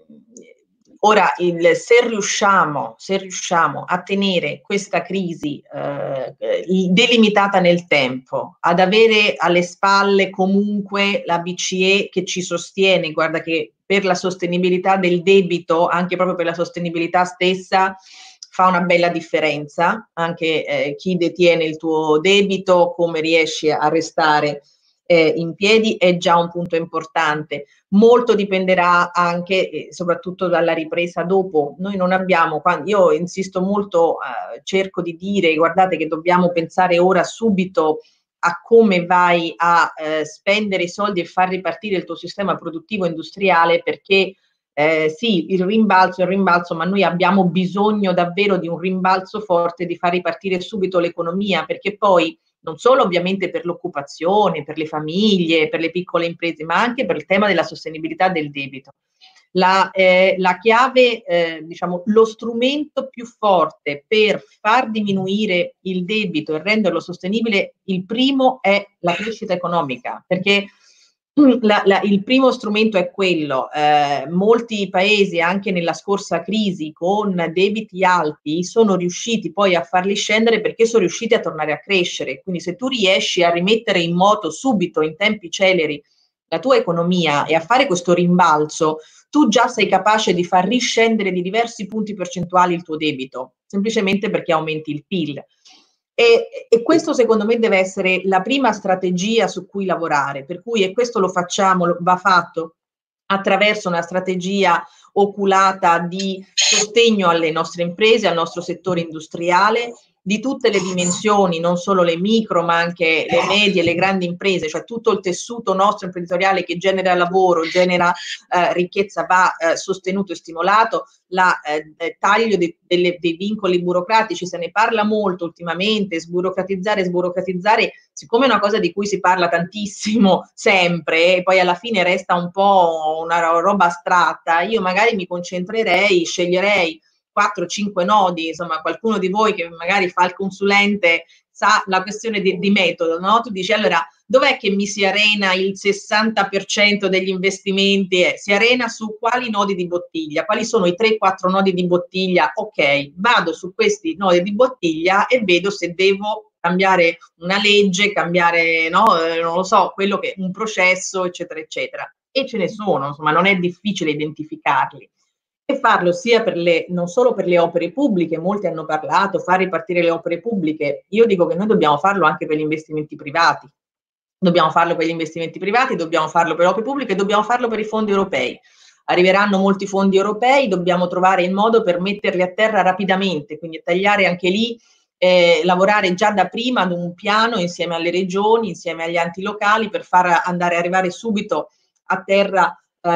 [SPEAKER 4] Ora, se riusciamo a tenere questa crisi delimitata nel tempo, ad avere alle spalle comunque la BCE che ci sostiene, guarda che per la sostenibilità del debito, anche proprio per la sostenibilità stessa, fa una bella differenza, anche chi detiene il tuo debito, come riesci a restare in piedi, è già un punto importante. Molto dipenderà anche soprattutto dalla ripresa dopo. Noi non abbiamo, io insisto molto, cerco di dire, guardate che dobbiamo pensare ora subito a come vai a spendere i soldi e far ripartire il tuo sistema produttivo industriale, perché sì, il rimbalzo, ma noi abbiamo bisogno davvero di un rimbalzo forte, di far ripartire subito l'economia, perché poi non solo ovviamente per l'occupazione, per le famiglie, per le piccole imprese, ma anche per il tema della sostenibilità del debito. La chiave, diciamo, lo strumento più forte per far diminuire il debito e renderlo sostenibile, il primo è la crescita economica, perché il primo strumento è quello. Molti paesi anche nella scorsa crisi con debiti alti sono riusciti poi a farli scendere perché sono riusciti a tornare a crescere. Quindi se tu riesci a rimettere in moto subito, in tempi celeri, la tua economia e a fare questo rimbalzo, tu già sei capace di far riscendere di diversi punti percentuali il tuo debito, semplicemente perché aumenti il PIL. E questo secondo me deve essere la prima strategia su cui lavorare, per cui, e questo lo facciamo, va fatto attraverso una strategia oculata di sostegno alle nostre imprese, al nostro settore industriale, di tutte le dimensioni, non solo le micro, ma anche le medie, le grandi imprese, cioè tutto il tessuto nostro imprenditoriale che genera lavoro, genera ricchezza, va sostenuto e stimolato. Taglio dei vincoli burocratici, se ne parla molto ultimamente, sburocratizzare, siccome è una cosa di cui si parla tantissimo sempre e poi alla fine resta un po' una roba astratta, io magari mi concentrerei, sceglierei 4-5 nodi, insomma qualcuno di voi che magari fa il consulente sa la questione di metodo, no? Tu dici allora dov'è che mi si arena il 60% degli investimenti? Si arena su quali nodi di bottiglia? Quali sono i 3-4 nodi di bottiglia? Ok, vado su questi nodi di bottiglia e vedo se devo cambiare una legge, cambiare, no, non lo so, quello che un processo, eccetera, eccetera. E ce ne sono, insomma, non è difficile identificarli. E farlo sia non solo per le opere pubbliche, molti hanno parlato, far ripartire le opere pubbliche. Io dico che noi dobbiamo farlo anche per gli investimenti privati. Dobbiamo farlo per gli investimenti privati, dobbiamo farlo per le opere pubbliche, dobbiamo farlo per i fondi europei. Arriveranno molti fondi europei, dobbiamo trovare il modo per metterli a terra rapidamente, quindi tagliare anche lì, lavorare già da prima ad un piano insieme alle regioni, insieme agli enti locali per far arrivare subito a terra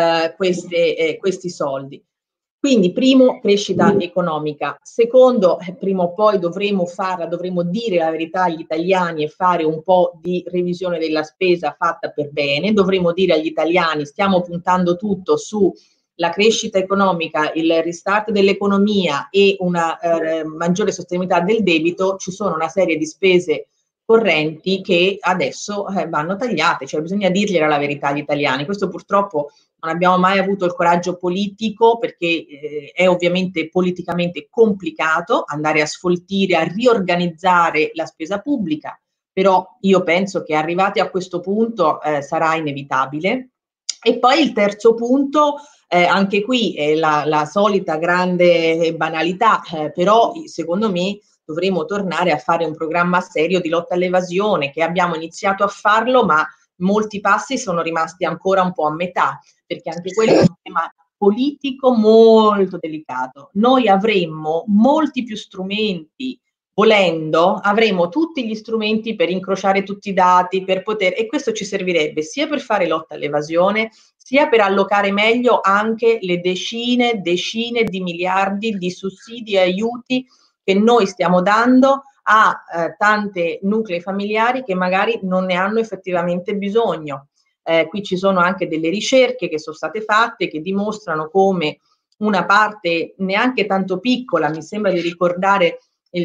[SPEAKER 4] questi soldi. Quindi primo, crescita economica. Secondo, prima o poi dovremo dire la verità agli italiani e fare un po' di revisione della spesa fatta per bene. Dovremo dire agli italiani stiamo puntando tutto sulla crescita economica, il restart dell'economia e una maggiore sostenibilità del debito. Ci sono una serie di spese correnti che adesso vanno tagliate, cioè bisogna dirgliela la verità agli italiani. Questo purtroppo non abbiamo mai avuto il coraggio politico perché è ovviamente politicamente complicato andare a sfoltire, a riorganizzare la spesa pubblica, però io penso che arrivati a questo punto sarà inevitabile. E poi il terzo punto, anche qui è la solita grande banalità, però secondo me dovremo tornare a fare un programma serio di lotta all'evasione, che abbiamo iniziato a farlo, ma molti passi sono rimasti ancora un po' a metà, perché anche quello è un tema politico molto delicato. Noi avremmo molti più strumenti, volendo, avremo tutti gli strumenti per incrociare tutti i dati, per poter, e questo ci servirebbe sia per fare lotta all'evasione, sia per allocare meglio anche le decine di miliardi di sussidi e aiuti che noi stiamo dando a tante nuclei familiari che magari non ne hanno effettivamente bisogno. Qui ci sono anche delle ricerche che sono state fatte che dimostrano come una parte neanche tanto piccola, mi sembra di ricordare il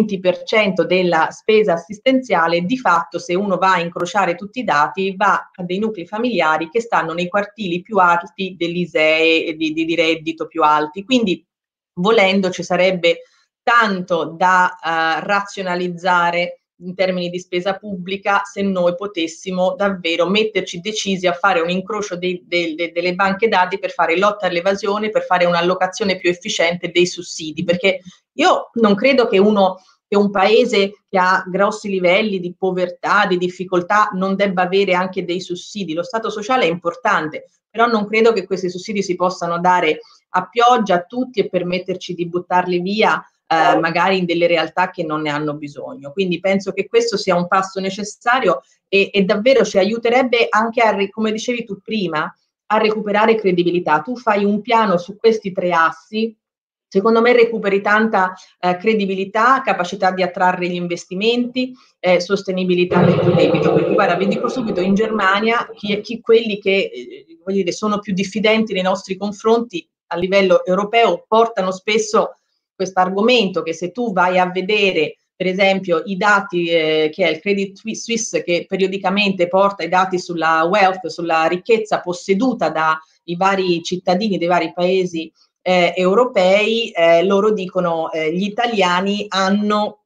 [SPEAKER 4] 20% della spesa assistenziale, di fatto se uno va a incrociare tutti i dati va a dei nuclei familiari che stanno nei quartieri più alti dell'ISEE e di reddito più alti. Quindi volendo ci sarebbe tanto da razionalizzare in termini di spesa pubblica se noi potessimo davvero metterci decisi a fare un incrocio delle banche dati per fare lotta all'evasione, per fare un'allocazione più efficiente dei sussidi, perché io non credo che un paese che ha grossi livelli di povertà, di difficoltà, non debba avere anche dei sussidi. Lo Stato sociale è importante, però non credo che questi sussidi si possano dare a pioggia a tutti e permetterci di buttarli via magari in delle realtà che non ne hanno bisogno. Quindi penso che questo sia un passo necessario e davvero ci aiuterebbe anche come dicevi tu prima, a recuperare credibilità. Tu fai un piano su questi 3 assi, secondo me recuperi tanta credibilità, capacità di attrarre gli investimenti, sostenibilità del tuo debito. Perché guarda, vi dico subito, in Germania quelli che voglio dire, sono più diffidenti nei nostri confronti a livello europeo portano spesso questo argomento, che se tu vai a vedere per esempio i dati che è il Credit Suisse, che periodicamente porta i dati sulla wealth, sulla ricchezza posseduta dai vari cittadini dei vari paesi europei, loro dicono gli italiani hanno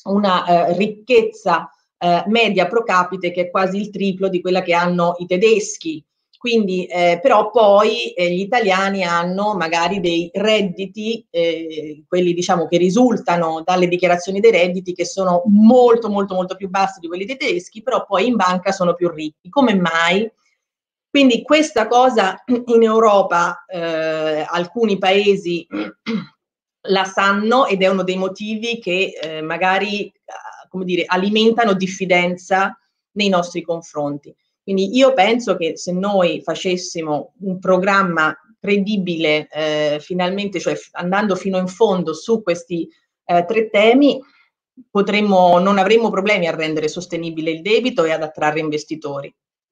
[SPEAKER 4] una ricchezza media pro capite che è quasi il triplo di quella che hanno i tedeschi. Quindi, però poi gli italiani hanno magari dei redditi, quelli diciamo che risultano dalle dichiarazioni dei redditi, che sono molto più bassi di quelli dei tedeschi, però poi in banca sono più ricchi. Come mai? Quindi questa cosa in Europa alcuni paesi la sanno ed è uno dei motivi che magari come dire, alimentano diffidenza nei nostri confronti. Quindi io penso che se noi facessimo un programma credibile finalmente, cioè andando fino in fondo su questi 3 temi, non avremmo problemi a rendere sostenibile il debito e ad attrarre investitori.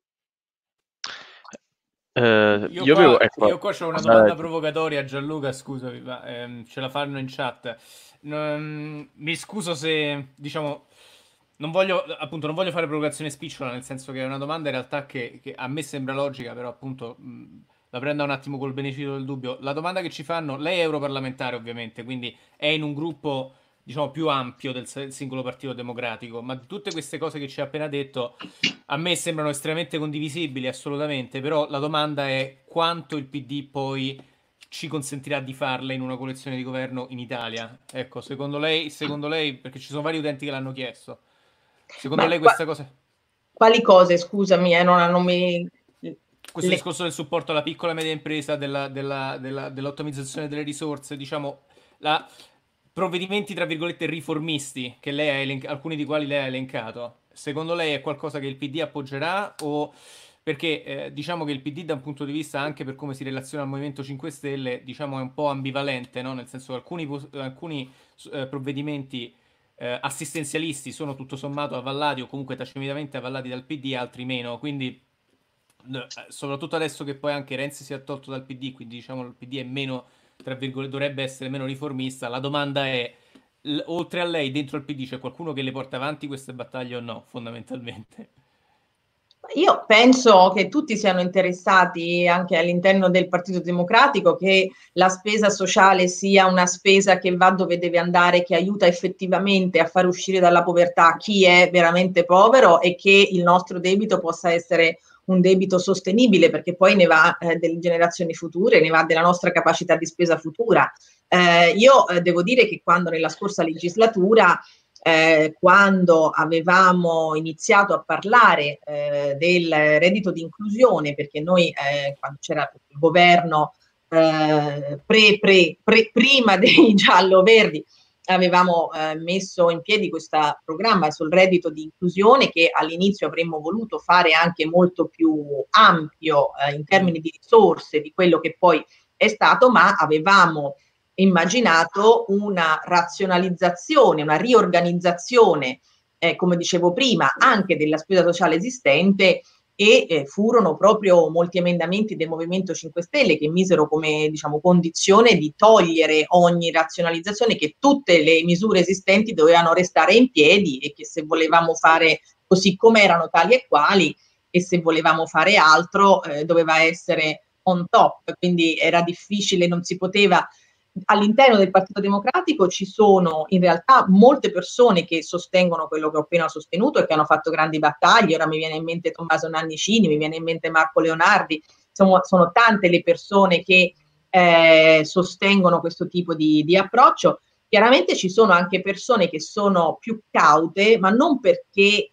[SPEAKER 1] Io qua c'ho una domanda provocatoria, Gianluca, scusami, ma ce la fanno in chat. Mi scuso se, diciamo, non voglio fare provocazione spicciola, nel senso che è una domanda in realtà che a me sembra logica, però appunto la prenda un attimo col beneficio del dubbio. La domanda che ci fanno, lei è europarlamentare ovviamente, quindi è in un gruppo, diciamo, più ampio del singolo partito democratico, ma tutte queste cose che ci ha appena detto a me sembrano estremamente condivisibili, assolutamente, però la domanda è quanto il PD poi ci consentirà di farle in una coalizione di governo in Italia. Ecco, secondo lei, perché ci sono vari utenti che l'hanno chiesto, secondo lei questa cosa...
[SPEAKER 4] Quali cose, scusami, non mi...
[SPEAKER 1] Questo discorso del supporto alla piccola e media impresa, dell'ottimizzazione delle risorse, diciamo, provvedimenti tra virgolette riformisti, che lei alcuni di quali lei ha elencato, secondo lei è qualcosa che il PD appoggerà o... Perché diciamo che il PD da un punto di vista anche per come si relaziona al Movimento 5 Stelle, diciamo è un po' ambivalente, no? Nel senso che alcuni provvedimenti assistenzialisti sono tutto sommato avallati o comunque tacitamente avallati dal PD, altri meno, quindi soprattutto adesso che poi anche Renzi si è tolto dal PD, quindi diciamo il PD è meno, tra virgolette, dovrebbe essere meno riformista. La domanda è, oltre a lei dentro il PD c'è qualcuno che le porta avanti queste battaglie o no, fondamentalmente?
[SPEAKER 4] Io penso che tutti siano interessati anche all'interno del Partito Democratico che la spesa sociale sia una spesa che va dove deve andare, che aiuta effettivamente a far uscire dalla povertà chi è veramente povero e che il nostro debito possa essere un debito sostenibile, perché poi ne va delle generazioni future, ne va della nostra capacità di spesa futura. Io devo dire che quando nella scorsa legislatura, quando avevamo iniziato a parlare del reddito di inclusione, perché noi quando c'era il governo prima dei giallo-verdi avevamo messo in piedi questo programma sul reddito di inclusione, che all'inizio avremmo voluto fare anche molto più ampio in termini di risorse di quello che poi è stato, ma avevamo immaginato una razionalizzazione, una riorganizzazione, come dicevo prima, anche della spesa sociale esistente, e furono proprio molti emendamenti del Movimento 5 Stelle che misero come, diciamo, condizione di togliere ogni razionalizzazione, che tutte le misure esistenti dovevano restare in piedi e che se volevamo fare così come erano tali e quali, e se volevamo fare altro doveva essere on top, quindi era difficile, non si poteva. All'interno del Partito Democratico ci sono in realtà molte persone che sostengono quello che ho appena sostenuto e che hanno fatto grandi battaglie. Ora mi viene in mente Tommaso Nannicini, mi viene in mente Marco Leonardi, sono tante le persone che sostengono questo tipo di approccio. Chiaramente ci sono anche persone che sono più caute, ma non perché,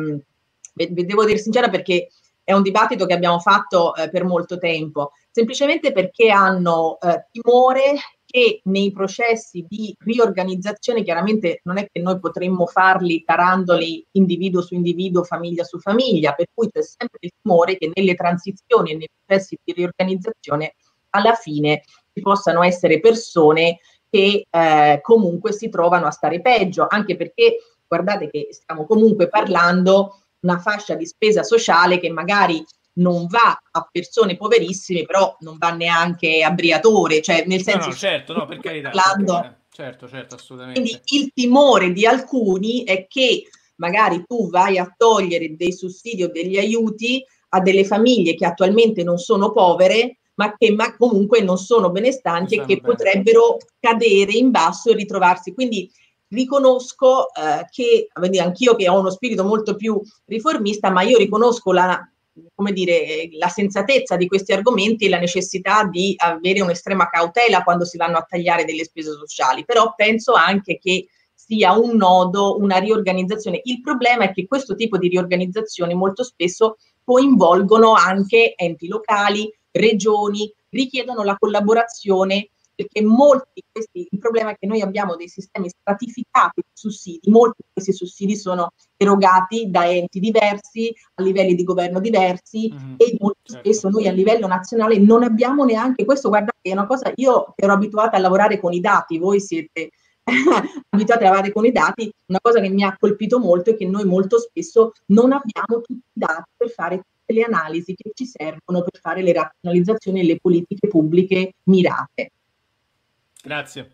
[SPEAKER 4] devo dire sincera, perché è un dibattito che abbiamo fatto per molto tempo, semplicemente perché hanno timore che nei processi di riorganizzazione, chiaramente non è che noi potremmo farli tarandoli individuo su individuo, famiglia su famiglia, per cui c'è sempre il timore che nelle transizioni e nei processi di riorganizzazione alla fine ci possano essere persone che comunque si trovano a stare peggio, anche perché guardate che stiamo comunque parlando una fascia di spesa sociale che magari non va a persone poverissime, però non va neanche a Briatore, cioè nel senso...
[SPEAKER 1] No, certo, no, per carità. Certo, assolutamente.
[SPEAKER 4] Quindi il timore di alcuni è che magari tu vai a togliere dei sussidi o degli aiuti a delle famiglie che attualmente non sono povere, ma che comunque non sono benestanti e che potrebbero cadere in basso e ritrovarsi. Quindi riconosco che, anch'io che ho uno spirito molto più riformista, ma io riconosco la sensatezza di questi argomenti e la necessità di avere un'estrema cautela quando si vanno a tagliare delle spese sociali, però penso anche che sia un nodo, una riorganizzazione. Il problema è che questo tipo di riorganizzazioni molto spesso coinvolgono anche enti locali, regioni, richiedono la collaborazione, perché il problema è che noi abbiamo dei sistemi stratificati di sussidi, molti di questi sussidi sono erogati da enti diversi, a livelli di governo diversi, e molto spesso noi a livello nazionale non abbiamo neanche questo. Guardate, è una cosa, io ero abituata a lavorare con i dati, voi siete abituati a lavorare con i dati, una cosa che mi ha colpito molto è che noi molto spesso non abbiamo tutti i dati per fare tutte le analisi che ci servono per fare le razionalizzazioni e le politiche pubbliche mirate.
[SPEAKER 1] Grazie.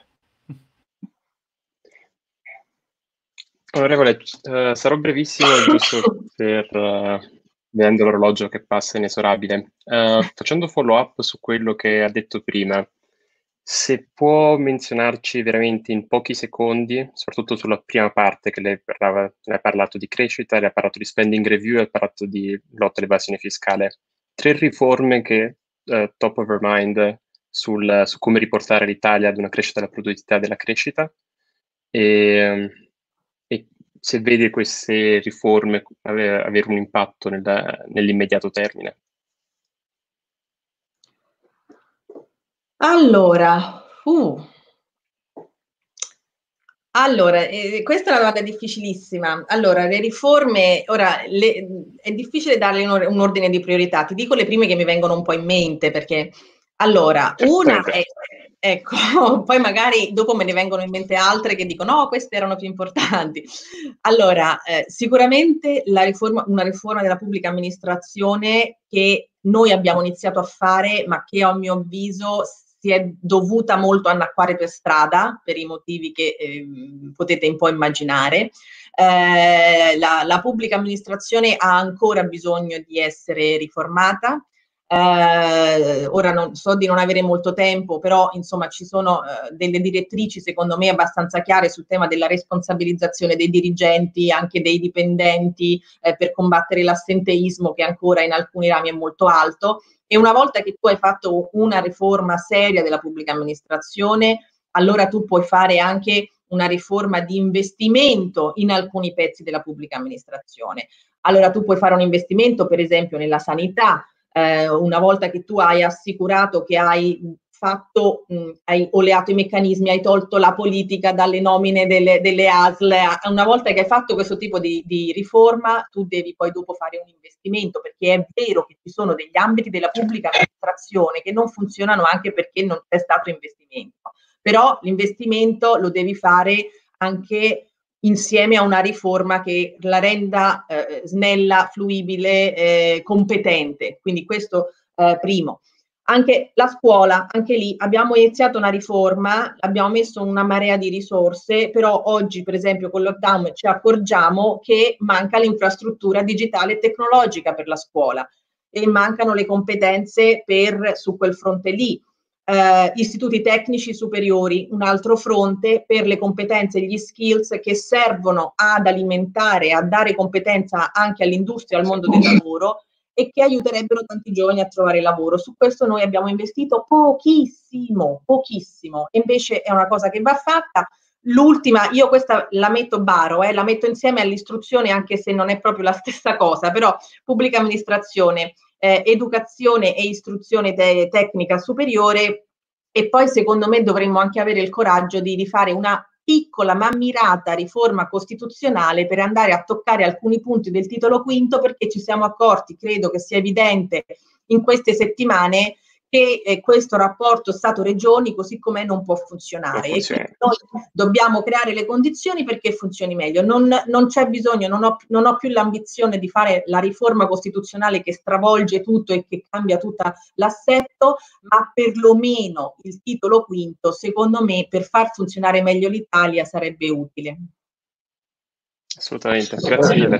[SPEAKER 7] Onorevole, sarò brevissimo, giusto per vedendo l'orologio che passa inesorabile. Facendo follow up su quello che ha detto prima, se può menzionarci veramente in pochi secondi, soprattutto sulla prima parte che lei ha parlato di crescita, lei ha parlato di spending review, ha parlato di lotta all'evasione fiscale, 3 riforme che top of our mind su come riportare l'Italia ad una crescita della produttività della crescita, e se vede queste riforme avere un impatto nell'immediato termine.
[SPEAKER 4] Allora, questa è una domanda difficilissima. Allora, le riforme, ora è difficile darle un ordine di priorità. Ti dico le prime che mi vengono un po' in mente, perché allora, una è, ecco, poi magari dopo me ne vengono in mente altre che dicono no, queste erano più importanti. Allora, sicuramente una riforma della pubblica amministrazione che noi abbiamo iniziato a fare, ma che a mio avviso si è dovuta molto annacquare per strada, per i motivi che potete un po' immaginare. La pubblica amministrazione ha ancora bisogno di essere riformata. Ora so di non avere molto tempo, però insomma ci sono delle direttrici secondo me abbastanza chiare sul tema della responsabilizzazione dei dirigenti, anche dei dipendenti, per combattere l'assenteismo che ancora in alcuni rami è molto alto. E una volta che tu hai fatto una riforma seria della pubblica amministrazione, allora tu puoi fare anche una riforma di investimento in alcuni pezzi della pubblica amministrazione. Allora tu puoi fare un investimento per esempio nella sanità, una volta che tu hai assicurato che hai fatto, hai oleato i meccanismi, hai tolto la politica dalle nomine delle ASL, una volta che hai fatto questo tipo di riforma, tu devi poi dopo fare un investimento, perché è vero che ci sono degli ambiti della pubblica amministrazione che non funzionano anche perché non c'è stato investimento, però l'investimento lo devi fare anche insieme a una riforma che la renda snella, fluibile, competente. Quindi questo primo. Anche la scuola, anche lì abbiamo iniziato una riforma, abbiamo messo una marea di risorse, però oggi per esempio con il lockdown ci accorgiamo che manca l'infrastruttura digitale e tecnologica per la scuola e mancano le competenze su quel fronte lì. Istituti tecnici superiori, un altro fronte per le competenze e gli skills che servono ad alimentare, a dare competenza anche all'industria, al mondo del lavoro e che aiuterebbero tanti giovani a trovare lavoro. Su questo noi abbiamo investito pochissimo, e invece è una cosa che va fatta. L'ultima, io questa la metto la metto insieme all'istruzione anche se non è proprio la stessa cosa, però pubblica amministrazione, educazione e istruzione tecnica superiore, e poi secondo me dovremmo anche avere il coraggio di rifare una piccola ma mirata riforma costituzionale per andare a toccare alcuni punti del titolo quinto, perché ci siamo accorti, credo che sia evidente in queste settimane, che questo rapporto Stato-Regioni così com'è non può funzionare. E noi dobbiamo creare le condizioni perché funzioni meglio. Non c'è bisogno, non ho più l'ambizione di fare la riforma costituzionale che stravolge tutto e che cambia tutto l'assetto, ma perlomeno il titolo quinto, secondo me, per far funzionare meglio l'Italia sarebbe utile.
[SPEAKER 7] Assolutamente, grazie mille.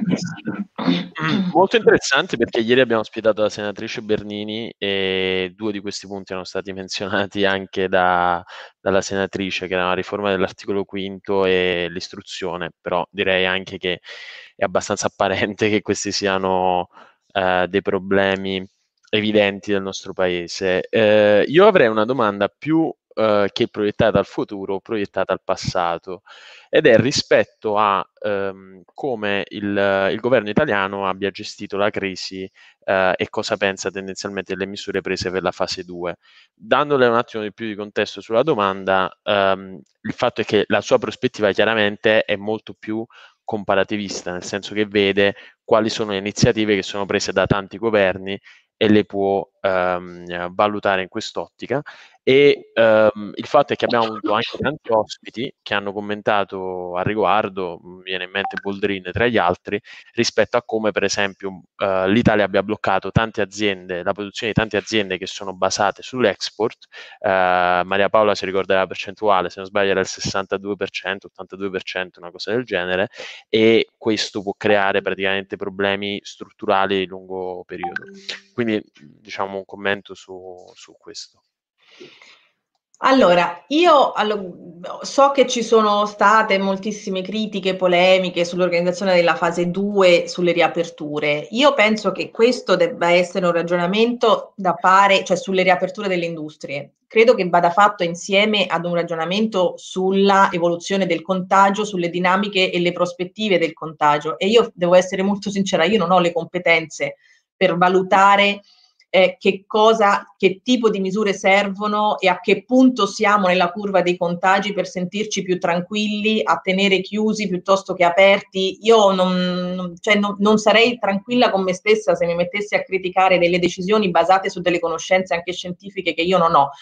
[SPEAKER 6] Molto interessante, perché ieri abbiamo ospitato la senatrice Bernini e 2 di questi punti erano stati menzionati anche dalla senatrice, che era la riforma dell'articolo quinto e l'istruzione, però direi anche che è abbastanza apparente che questi siano dei problemi evidenti del nostro paese. Io avrei una domanda più che proiettata al futuro, proiettata al passato, ed è rispetto a come il governo italiano abbia gestito la crisi e cosa pensa tendenzialmente delle misure prese per la fase 2. Dandole un attimo di più di contesto sulla domanda, il fatto è che la sua prospettiva chiaramente è molto più comparativista, nel senso che vede quali sono le iniziative che sono prese da tanti governi e le può valutare in quest'ottica. E il fatto è che abbiamo avuto anche tanti ospiti che hanno commentato a riguardo, viene in mente Boldrin tra gli altri, rispetto a come per esempio l'Italia abbia bloccato tante aziende, la produzione di tante aziende che sono basate sull'export. Maria Paola si ricorda la percentuale, se non sbaglio era il 62%, 82%, una cosa del genere, e questo può creare praticamente problemi strutturali di lungo periodo. Quindi diciamo un commento su questo.
[SPEAKER 4] Allora, io so che ci sono state moltissime critiche, polemiche sull'organizzazione della fase 2, sulle riaperture. Io penso che questo debba essere un ragionamento da fare, cioè sulle riaperture delle industrie. Credo che vada fatto insieme ad un ragionamento sulla evoluzione del contagio, sulle dinamiche e le prospettive del contagio. E io devo essere molto sincera, io non ho le competenze per valutare che tipo di misure servono e a che punto siamo nella curva dei contagi per sentirci più tranquilli a tenere chiusi piuttosto che aperti. Io non sarei tranquilla con me stessa se mi mettessi a criticare delle decisioni basate su delle conoscenze anche scientifiche che io non ho.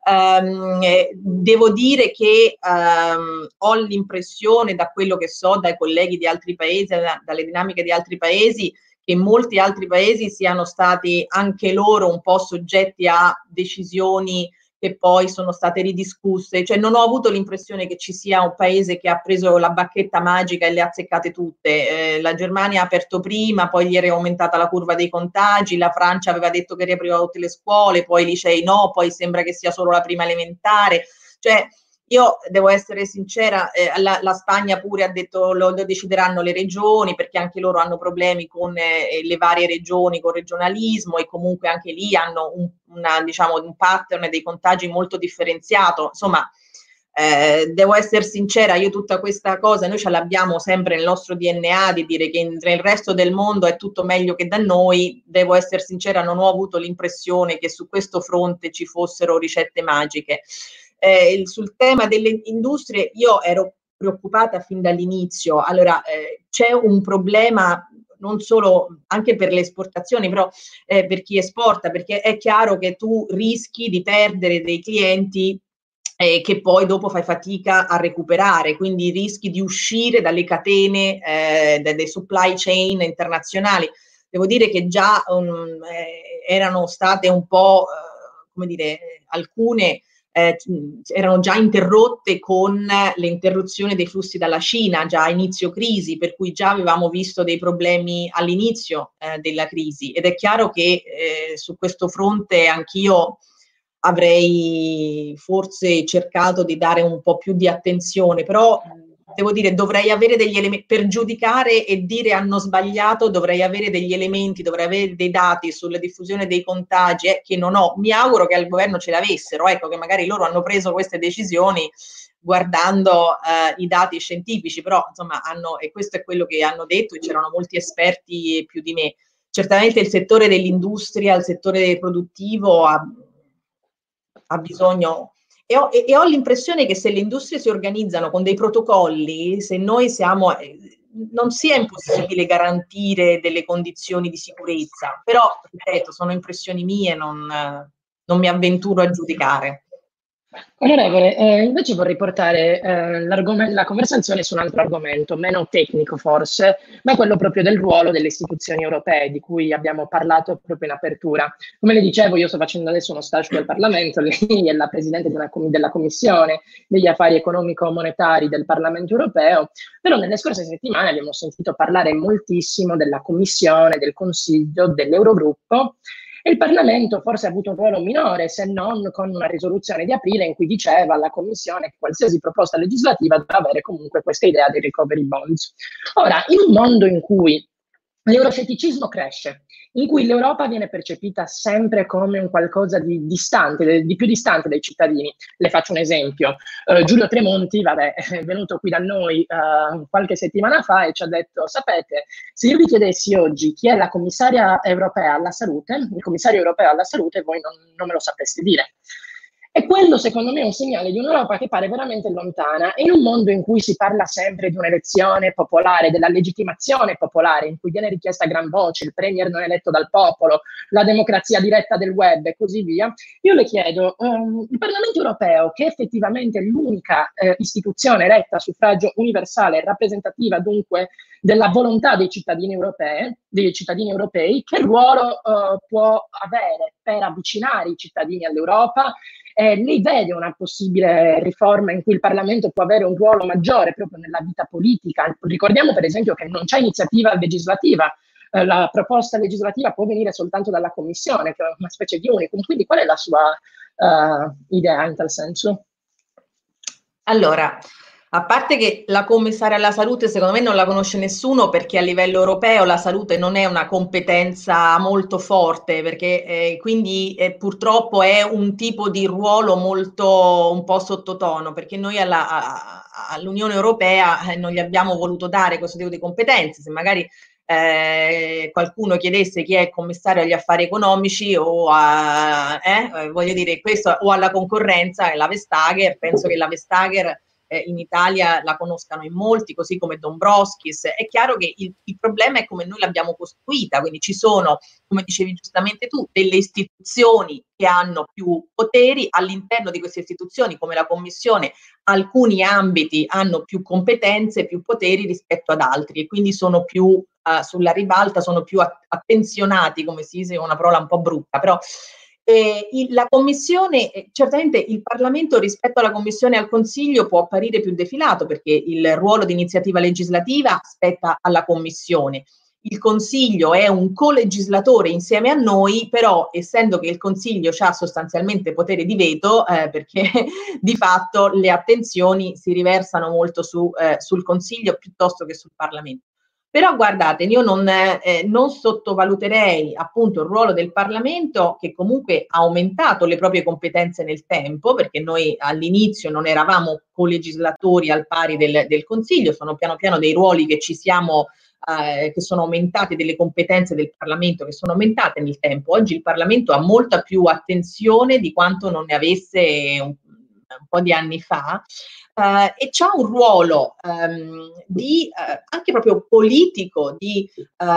[SPEAKER 4] Devo dire che ho l'impressione, da quello che so dai colleghi di altri paesi, dalle dinamiche di altri paesi, che molti altri paesi siano stati anche loro un po' soggetti a decisioni che poi sono state ridiscusse, cioè non ho avuto l'impressione che ci sia un paese che ha preso la bacchetta magica e le ha azzeccate tutte. La Germania ha aperto prima, poi gli era aumentata la curva dei contagi, la Francia aveva detto che riapriva tutte le scuole, poi i licei no, poi sembra che sia solo la prima elementare, cioè io devo essere sincera, la Spagna pure ha detto lo decideranno le regioni, perché anche loro hanno problemi con le varie regioni, con regionalismo, e comunque anche lì hanno un pattern dei contagi molto differenziato. Insomma, devo essere sincera, io tutta questa cosa, noi ce l'abbiamo sempre nel nostro DNA di dire che nel resto del mondo è tutto meglio che da noi. Devo essere sincera, non ho avuto l'impressione che su questo fronte ci fossero ricette magiche. Sul tema delle industrie io ero preoccupata fin dall'inizio. Allora, c'è un problema non solo anche per le esportazioni, però per chi esporta, perché è chiaro che tu rischi di perdere dei clienti che poi dopo fai fatica a recuperare, quindi rischi di uscire dalle catene, dalle supply chain internazionali. Devo dire che già erano state un po', come dire, alcune erano già interrotte con l'interruzione dei flussi dalla Cina, già a inizio crisi, per cui già avevamo visto dei problemi all'inizio della crisi, ed è chiaro che su questo fronte anch'io avrei forse cercato di dare un po' più di attenzione, però devo dire, dovrei avere degli elementi per giudicare e dire hanno sbagliato, dovrei avere degli elementi, dovrei avere dei dati sulla diffusione dei contagi che non ho. Mi auguro che al governo ce l'avessero, ecco, che magari loro hanno preso queste decisioni guardando i dati scientifici, però insomma e questo è quello che hanno detto, e c'erano molti esperti più di me. Certamente il settore dell'industria, il settore produttivo ha bisogno. E ho l'impressione che se le industrie si organizzano con dei protocolli, se noi siamo, non sia impossibile garantire delle condizioni di sicurezza, però, ripeto, sono impressioni mie, non mi avventuro a giudicare.
[SPEAKER 2] Onorevole, invece vorrei portare la conversazione su un altro argomento, meno tecnico forse, ma quello proprio del ruolo delle istituzioni europee, di cui abbiamo parlato proprio in apertura. Come le dicevo, io sto facendo adesso uno stage del Parlamento, lei è la Presidente della Commissione degli Affari Economico-Monetari del Parlamento Europeo, però nelle scorse settimane abbiamo sentito parlare moltissimo della Commissione, del Consiglio, dell'Eurogruppo, e il Parlamento forse ha avuto un ruolo minore, se non con una risoluzione di aprile in cui diceva alla Commissione che qualsiasi proposta legislativa dovrà avere comunque questa idea dei recovery bonds. Ora, in un mondo in cui l'euroscetticismo cresce, in cui l'Europa viene percepita sempre come un qualcosa di distante, di più distante dai cittadini. Le faccio un esempio. Giulio Tremonti, è venuto qui da noi qualche settimana fa e ci ha detto: sapete, se io vi chiedessi oggi chi è la commissaria europea alla salute, il commissario europeo alla salute, voi non me lo sapreste dire. E quello secondo me è un segnale di un'Europa che pare veramente lontana, e in un mondo in cui si parla sempre di un'elezione popolare, della legittimazione popolare, in cui viene richiesta a gran voce il premier non eletto dal popolo, la democrazia diretta del web e così via, io le chiedo, il Parlamento europeo, che è effettivamente l'unica istituzione eletta a suffragio universale, rappresentativa dunque della volontà dei cittadini europei, che ruolo può avere per avvicinare i cittadini all'Europa? Lei vede una possibile riforma in cui il Parlamento può avere un ruolo maggiore proprio nella vita politica? Ricordiamo per esempio che non c'è iniziativa legislativa, la proposta legislativa può venire soltanto dalla Commissione, che è una specie di unicum. Quindi qual è la sua idea in tal senso?
[SPEAKER 4] Allora, a parte che la commissaria alla salute secondo me non la conosce nessuno, perché a livello europeo la salute non è una competenza molto forte, perché quindi purtroppo è un tipo di ruolo molto un po' sottotono, perché noi all'Unione Europea non gli abbiamo voluto dare questo tipo di competenze. Se magari qualcuno chiedesse chi è il commissario agli affari economici o voglio dire questo, o alla concorrenza, è la Vestager. Penso che la Vestager in Italia la conoscano in molti, così come Dombrovskis. È chiaro che il problema è come noi l'abbiamo costruita, quindi ci sono, come dicevi giustamente tu, delle istituzioni che hanno più poteri. All'interno di queste istituzioni, come la Commissione, alcuni ambiti hanno più competenze, più poteri rispetto ad altri, e quindi sono più sulla ribalta, sono più attenzionati, come si dice, una parola un po' brutta, però La Commissione, certamente il Parlamento rispetto alla Commissione e al Consiglio può apparire più defilato perché il ruolo di iniziativa legislativa spetta alla Commissione. Il Consiglio è un colegislatore insieme a noi, però essendo che il Consiglio ha sostanzialmente potere di veto, perché di fatto le attenzioni si riversano molto sul Consiglio piuttosto che sul Parlamento. Però guardate, io non sottovaluterei appunto il ruolo del Parlamento, che comunque ha aumentato le proprie competenze nel tempo, perché noi all'inizio non eravamo colegislatori al pari del Consiglio, sono piano piano dei ruoli che che sono aumentate, delle competenze del Parlamento che sono aumentate nel tempo. Oggi il Parlamento ha molta più attenzione di quanto non ne avesse un po' di anni fa. E c'ha un ruolo anche proprio politico di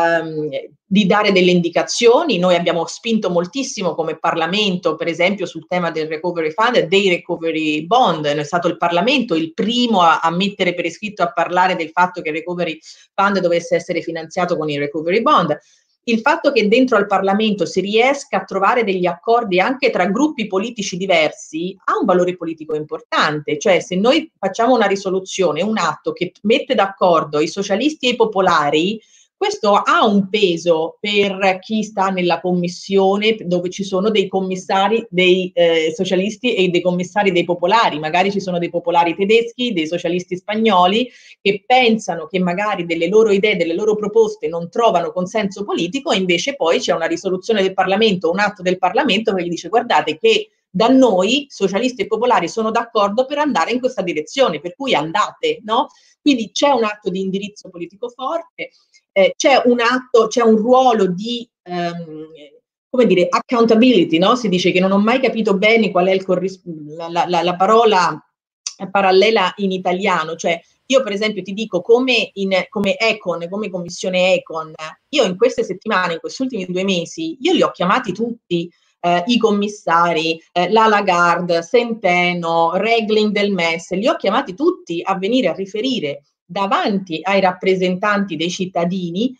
[SPEAKER 4] dare delle indicazioni. Noi abbiamo spinto moltissimo come Parlamento, per esempio sul tema del recovery fund e dei recovery bond. È stato il Parlamento il primo a mettere per iscritto, a parlare del fatto che il recovery fund dovesse essere finanziato con i recovery bond. Il fatto che dentro al Parlamento si riesca a trovare degli accordi anche tra gruppi politici diversi ha un valore politico importante, cioè se noi facciamo una risoluzione, un atto che mette d'accordo i socialisti e i popolari, questo ha un peso per chi sta nella commissione dove ci sono dei commissari dei socialisti e dei commissari dei popolari, magari ci sono dei popolari tedeschi, dei socialisti spagnoli che pensano che magari delle loro idee, delle loro proposte non trovano consenso politico e invece poi c'è una risoluzione del Parlamento, un atto del Parlamento che gli dice guardate che da noi socialisti e popolari sono d'accordo per andare in questa direzione, per cui andate, no? Quindi c'è un atto di indirizzo politico forte. C'è un ruolo di come dire, accountability, no? Si dice che non ho mai capito bene qual è la parola parallela in italiano, cioè io per esempio ti dico come Econ, come Commissione Econ, io in queste settimane, in questi ultimi 2 mesi, io li ho chiamati tutti, i commissari, la Lagarde, Centeno, Regling del MES, li ho chiamati tutti a venire a riferire davanti ai rappresentanti dei cittadini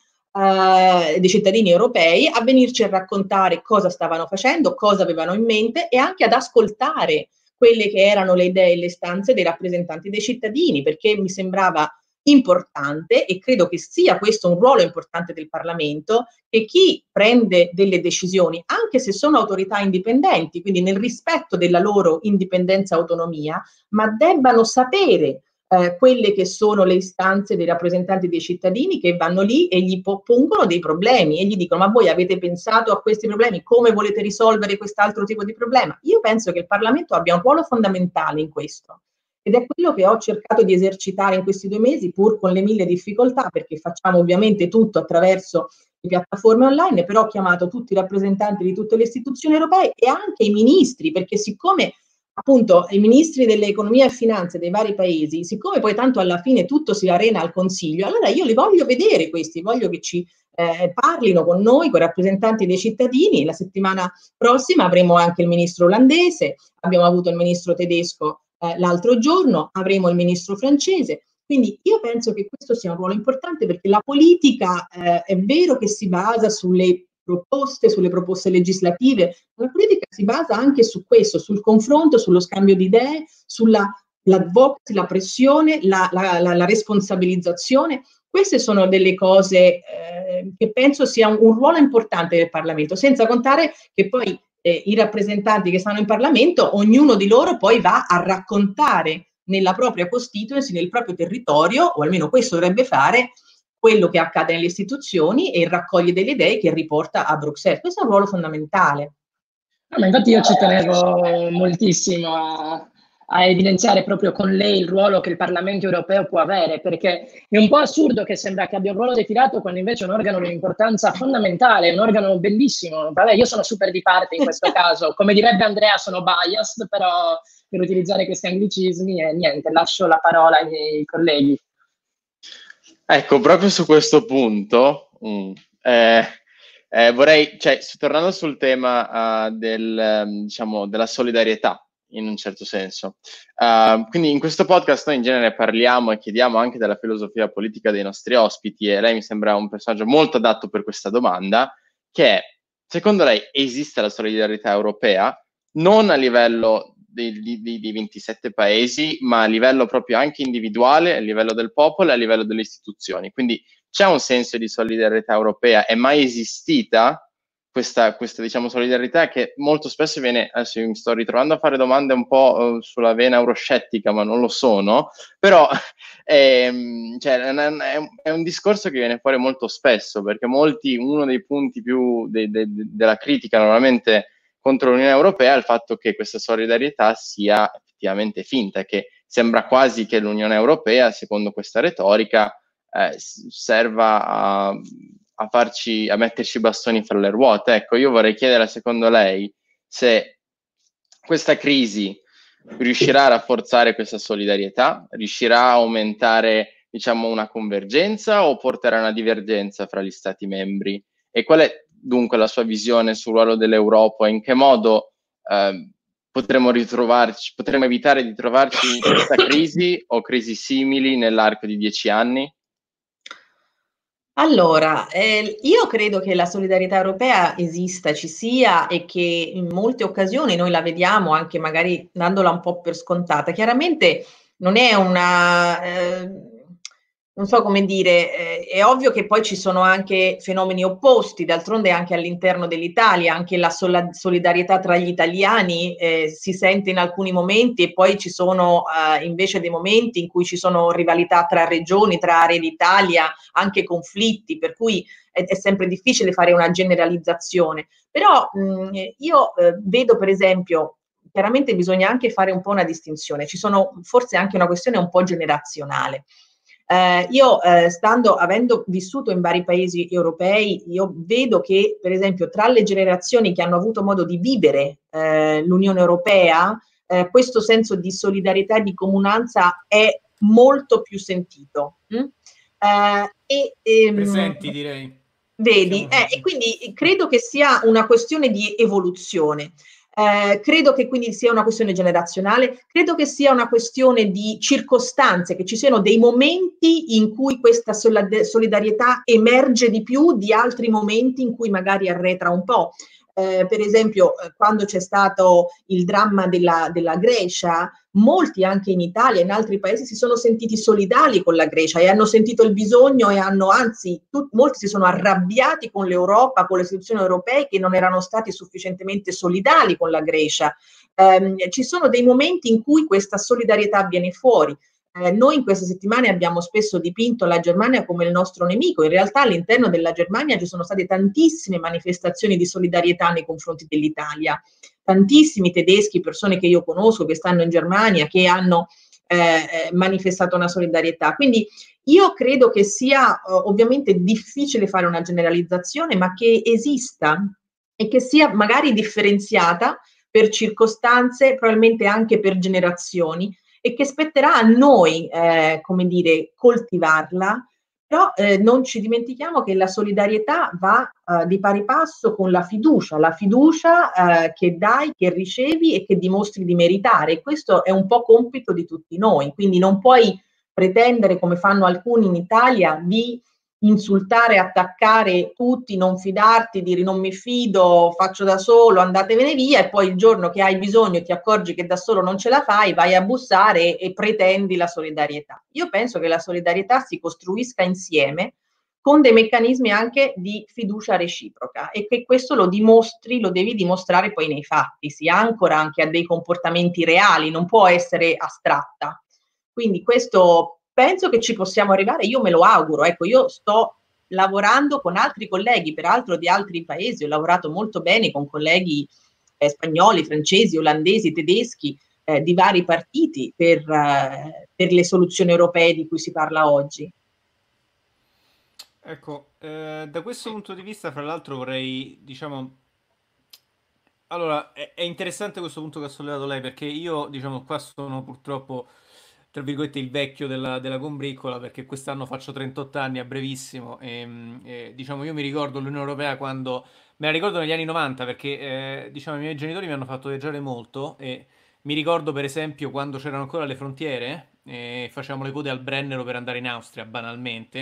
[SPEAKER 4] europei, a venirci a raccontare cosa stavano facendo, cosa avevano in mente e anche ad ascoltare quelle che erano le idee e le istanze dei rappresentanti dei cittadini, perché mi sembrava importante, e credo che sia questo un ruolo importante del Parlamento, che chi prende delle decisioni, anche se sono autorità indipendenti, quindi nel rispetto della loro indipendenza e autonomia, ma debbano sapere quelle che sono le istanze dei rappresentanti dei cittadini che vanno lì e gli pongono dei problemi e gli dicono ma voi avete pensato a questi problemi, come volete risolvere quest'altro tipo di problema? Io penso che il Parlamento abbia un ruolo fondamentale in questo ed è quello che ho cercato di esercitare in questi 2 mesi pur con le 1000 difficoltà, perché facciamo ovviamente tutto attraverso le piattaforme online, però ho chiamato tutti i rappresentanti di tutte le istituzioni europee e anche i ministri, perché siccome appunto i ministri dell'economia e finanze dei vari paesi, siccome poi tanto alla fine tutto si arena al Consiglio, allora io li voglio vedere questi, voglio che ci parlino con noi, con i rappresentanti dei cittadini. La settimana prossima avremo anche il ministro olandese, abbiamo avuto il ministro tedesco l'altro giorno, avremo il ministro francese. Quindi io penso che questo sia un ruolo importante perché la politica è vero che si basa sulle proposte legislative, la politica si basa anche su questo, sul confronto, sullo scambio di idee, sull'advocacy, la pressione, la responsabilizzazione. Queste sono delle cose che penso sia un ruolo importante del Parlamento, senza contare che poi i rappresentanti che stanno in Parlamento, ognuno di loro poi va a raccontare nella propria constituency, nel proprio territorio, o almeno questo dovrebbe fare, quello che accade nelle istituzioni e raccoglie delle idee che riporta a Bruxelles. Questo è un ruolo fondamentale.
[SPEAKER 2] No, ma infatti io ci tenevo moltissimo a evidenziare proprio con lei il ruolo che il Parlamento europeo può avere, perché è un po' assurdo che sembra che abbia un ruolo defilato quando invece è un organo di un'importanza fondamentale, è un organo bellissimo. Vabbè, io sono super di parte in questo caso, come direbbe Andrea sono biased, però per utilizzare questi anglicismi e niente, lascio la parola ai miei colleghi.
[SPEAKER 5] Ecco, proprio su questo punto vorrei, tornando sul tema della solidarietà, in un certo senso. Quindi in questo podcast noi in genere parliamo e chiediamo anche della filosofia politica dei nostri ospiti e lei mi sembra un personaggio molto adatto per questa domanda, che è secondo lei esiste la solidarietà europea, non a livello di 27 paesi, ma a livello proprio anche individuale, a livello del popolo e a livello delle istituzioni. Quindi c'è un senso di solidarietà europea? È mai esistita questa diciamo, solidarietà che molto spesso viene, adesso io mi sto ritrovando a fare domande un po' sulla vena euroscettica, ma non lo sono, però cioè, è un discorso che viene fuori molto spesso, perché uno dei punti più della critica normalmente contro l'Unione Europea è il fatto che questa solidarietà sia effettivamente finta, che sembra quasi che l'Unione Europea, secondo questa retorica, serva a metterci bastoni fra le ruote. Ecco, io vorrei chiedere, secondo lei, se questa crisi riuscirà a rafforzare questa solidarietà, riuscirà a aumentare, diciamo, una convergenza o porterà una divergenza fra gli Stati membri? E qual è dunque la sua visione sul ruolo dell'Europa? In che modo potremmo evitare di trovarci in questa crisi o crisi simili nell'arco di 10 anni?
[SPEAKER 4] Allora, io credo che la solidarietà europea esista, ci sia e che in molte occasioni noi la vediamo anche magari dandola un po' per scontata. Chiaramente non è non so come dire, è ovvio che poi ci sono anche fenomeni opposti, d'altronde anche all'interno dell'Italia, anche la solidarietà tra gli italiani si sente in alcuni momenti e poi ci sono invece dei momenti in cui ci sono rivalità tra regioni, tra aree d'Italia, anche conflitti, per cui è sempre difficile fare una generalizzazione. Però io vedo per esempio, chiaramente bisogna anche fare un po' una distinzione, ci sono forse anche una questione un po' generazionale. Io avendo vissuto in vari paesi europei, io vedo che per esempio tra le generazioni che hanno avuto modo di vivere l'Unione Europea, questo senso di solidarietà e di comunanza è molto più sentito.
[SPEAKER 1] Presenti, direi.
[SPEAKER 4] Vedi, e quindi credo che sia una questione di evoluzione. Credo che quindi sia una questione generazionale, credo che sia una questione di circostanze, che ci siano dei momenti in cui questa solidarietà emerge di più di altri momenti in cui magari arretra un po'. Per esempio, quando c'è stato il dramma della Grecia, molti anche in Italia e in altri paesi si sono sentiti solidali con la Grecia e hanno sentito il bisogno e molti si sono arrabbiati con l'Europa, con le istituzioni europee che non erano stati sufficientemente solidali con la Grecia. Ci sono dei momenti in cui questa solidarietà viene fuori. Noi in queste settimane abbiamo spesso dipinto la Germania come il nostro nemico, in realtà all'interno della Germania ci sono state tantissime manifestazioni di solidarietà nei confronti dell'Italia, tantissimi tedeschi, persone che io conosco che stanno in Germania, che hanno manifestato una solidarietà. Quindi io credo che sia ovviamente difficile fare una generalizzazione, ma che esista e che sia magari differenziata per circostanze, probabilmente anche per generazioni, e che spetterà a noi, come dire, coltivarla, però non ci dimentichiamo che la solidarietà va di pari passo con la fiducia che dai, che ricevi e che dimostri di meritare. E questo è un po' compito di tutti noi, quindi non puoi pretendere, come fanno alcuni in Italia, di insultare, attaccare tutti, non fidarti, dire non mi fido, faccio da solo, andatevene via, e poi il giorno che hai bisogno e ti accorgi che da solo non ce la fai, vai a bussare e pretendi la solidarietà. Io penso che la solidarietà si costruisca insieme con dei meccanismi anche di fiducia reciproca e che questo lo devi dimostrare poi nei fatti, si ancora anche a dei comportamenti reali, non può essere astratta. Quindi questo penso che ci possiamo arrivare, io me lo auguro, ecco, io sto lavorando con altri colleghi, peraltro di altri paesi, ho lavorato molto bene con colleghi spagnoli, francesi, olandesi, tedeschi, di vari partiti per le soluzioni europee di cui si parla oggi.
[SPEAKER 1] Ecco, da questo punto di vista, fra l'altro vorrei, diciamo, allora, è interessante questo punto che ha sollevato lei, perché io, diciamo, qua sono purtroppo, tra virgolette, il vecchio della combriccola, perché quest'anno faccio 38 anni a brevissimo e, diciamo, io mi ricordo l'Unione Europea quando, me la ricordo negli anni 90, perché, diciamo, i miei genitori mi hanno fatto viaggiare molto e mi ricordo, per esempio, quando c'erano ancora le frontiere e facevamo le code al Brennero per andare in Austria, banalmente.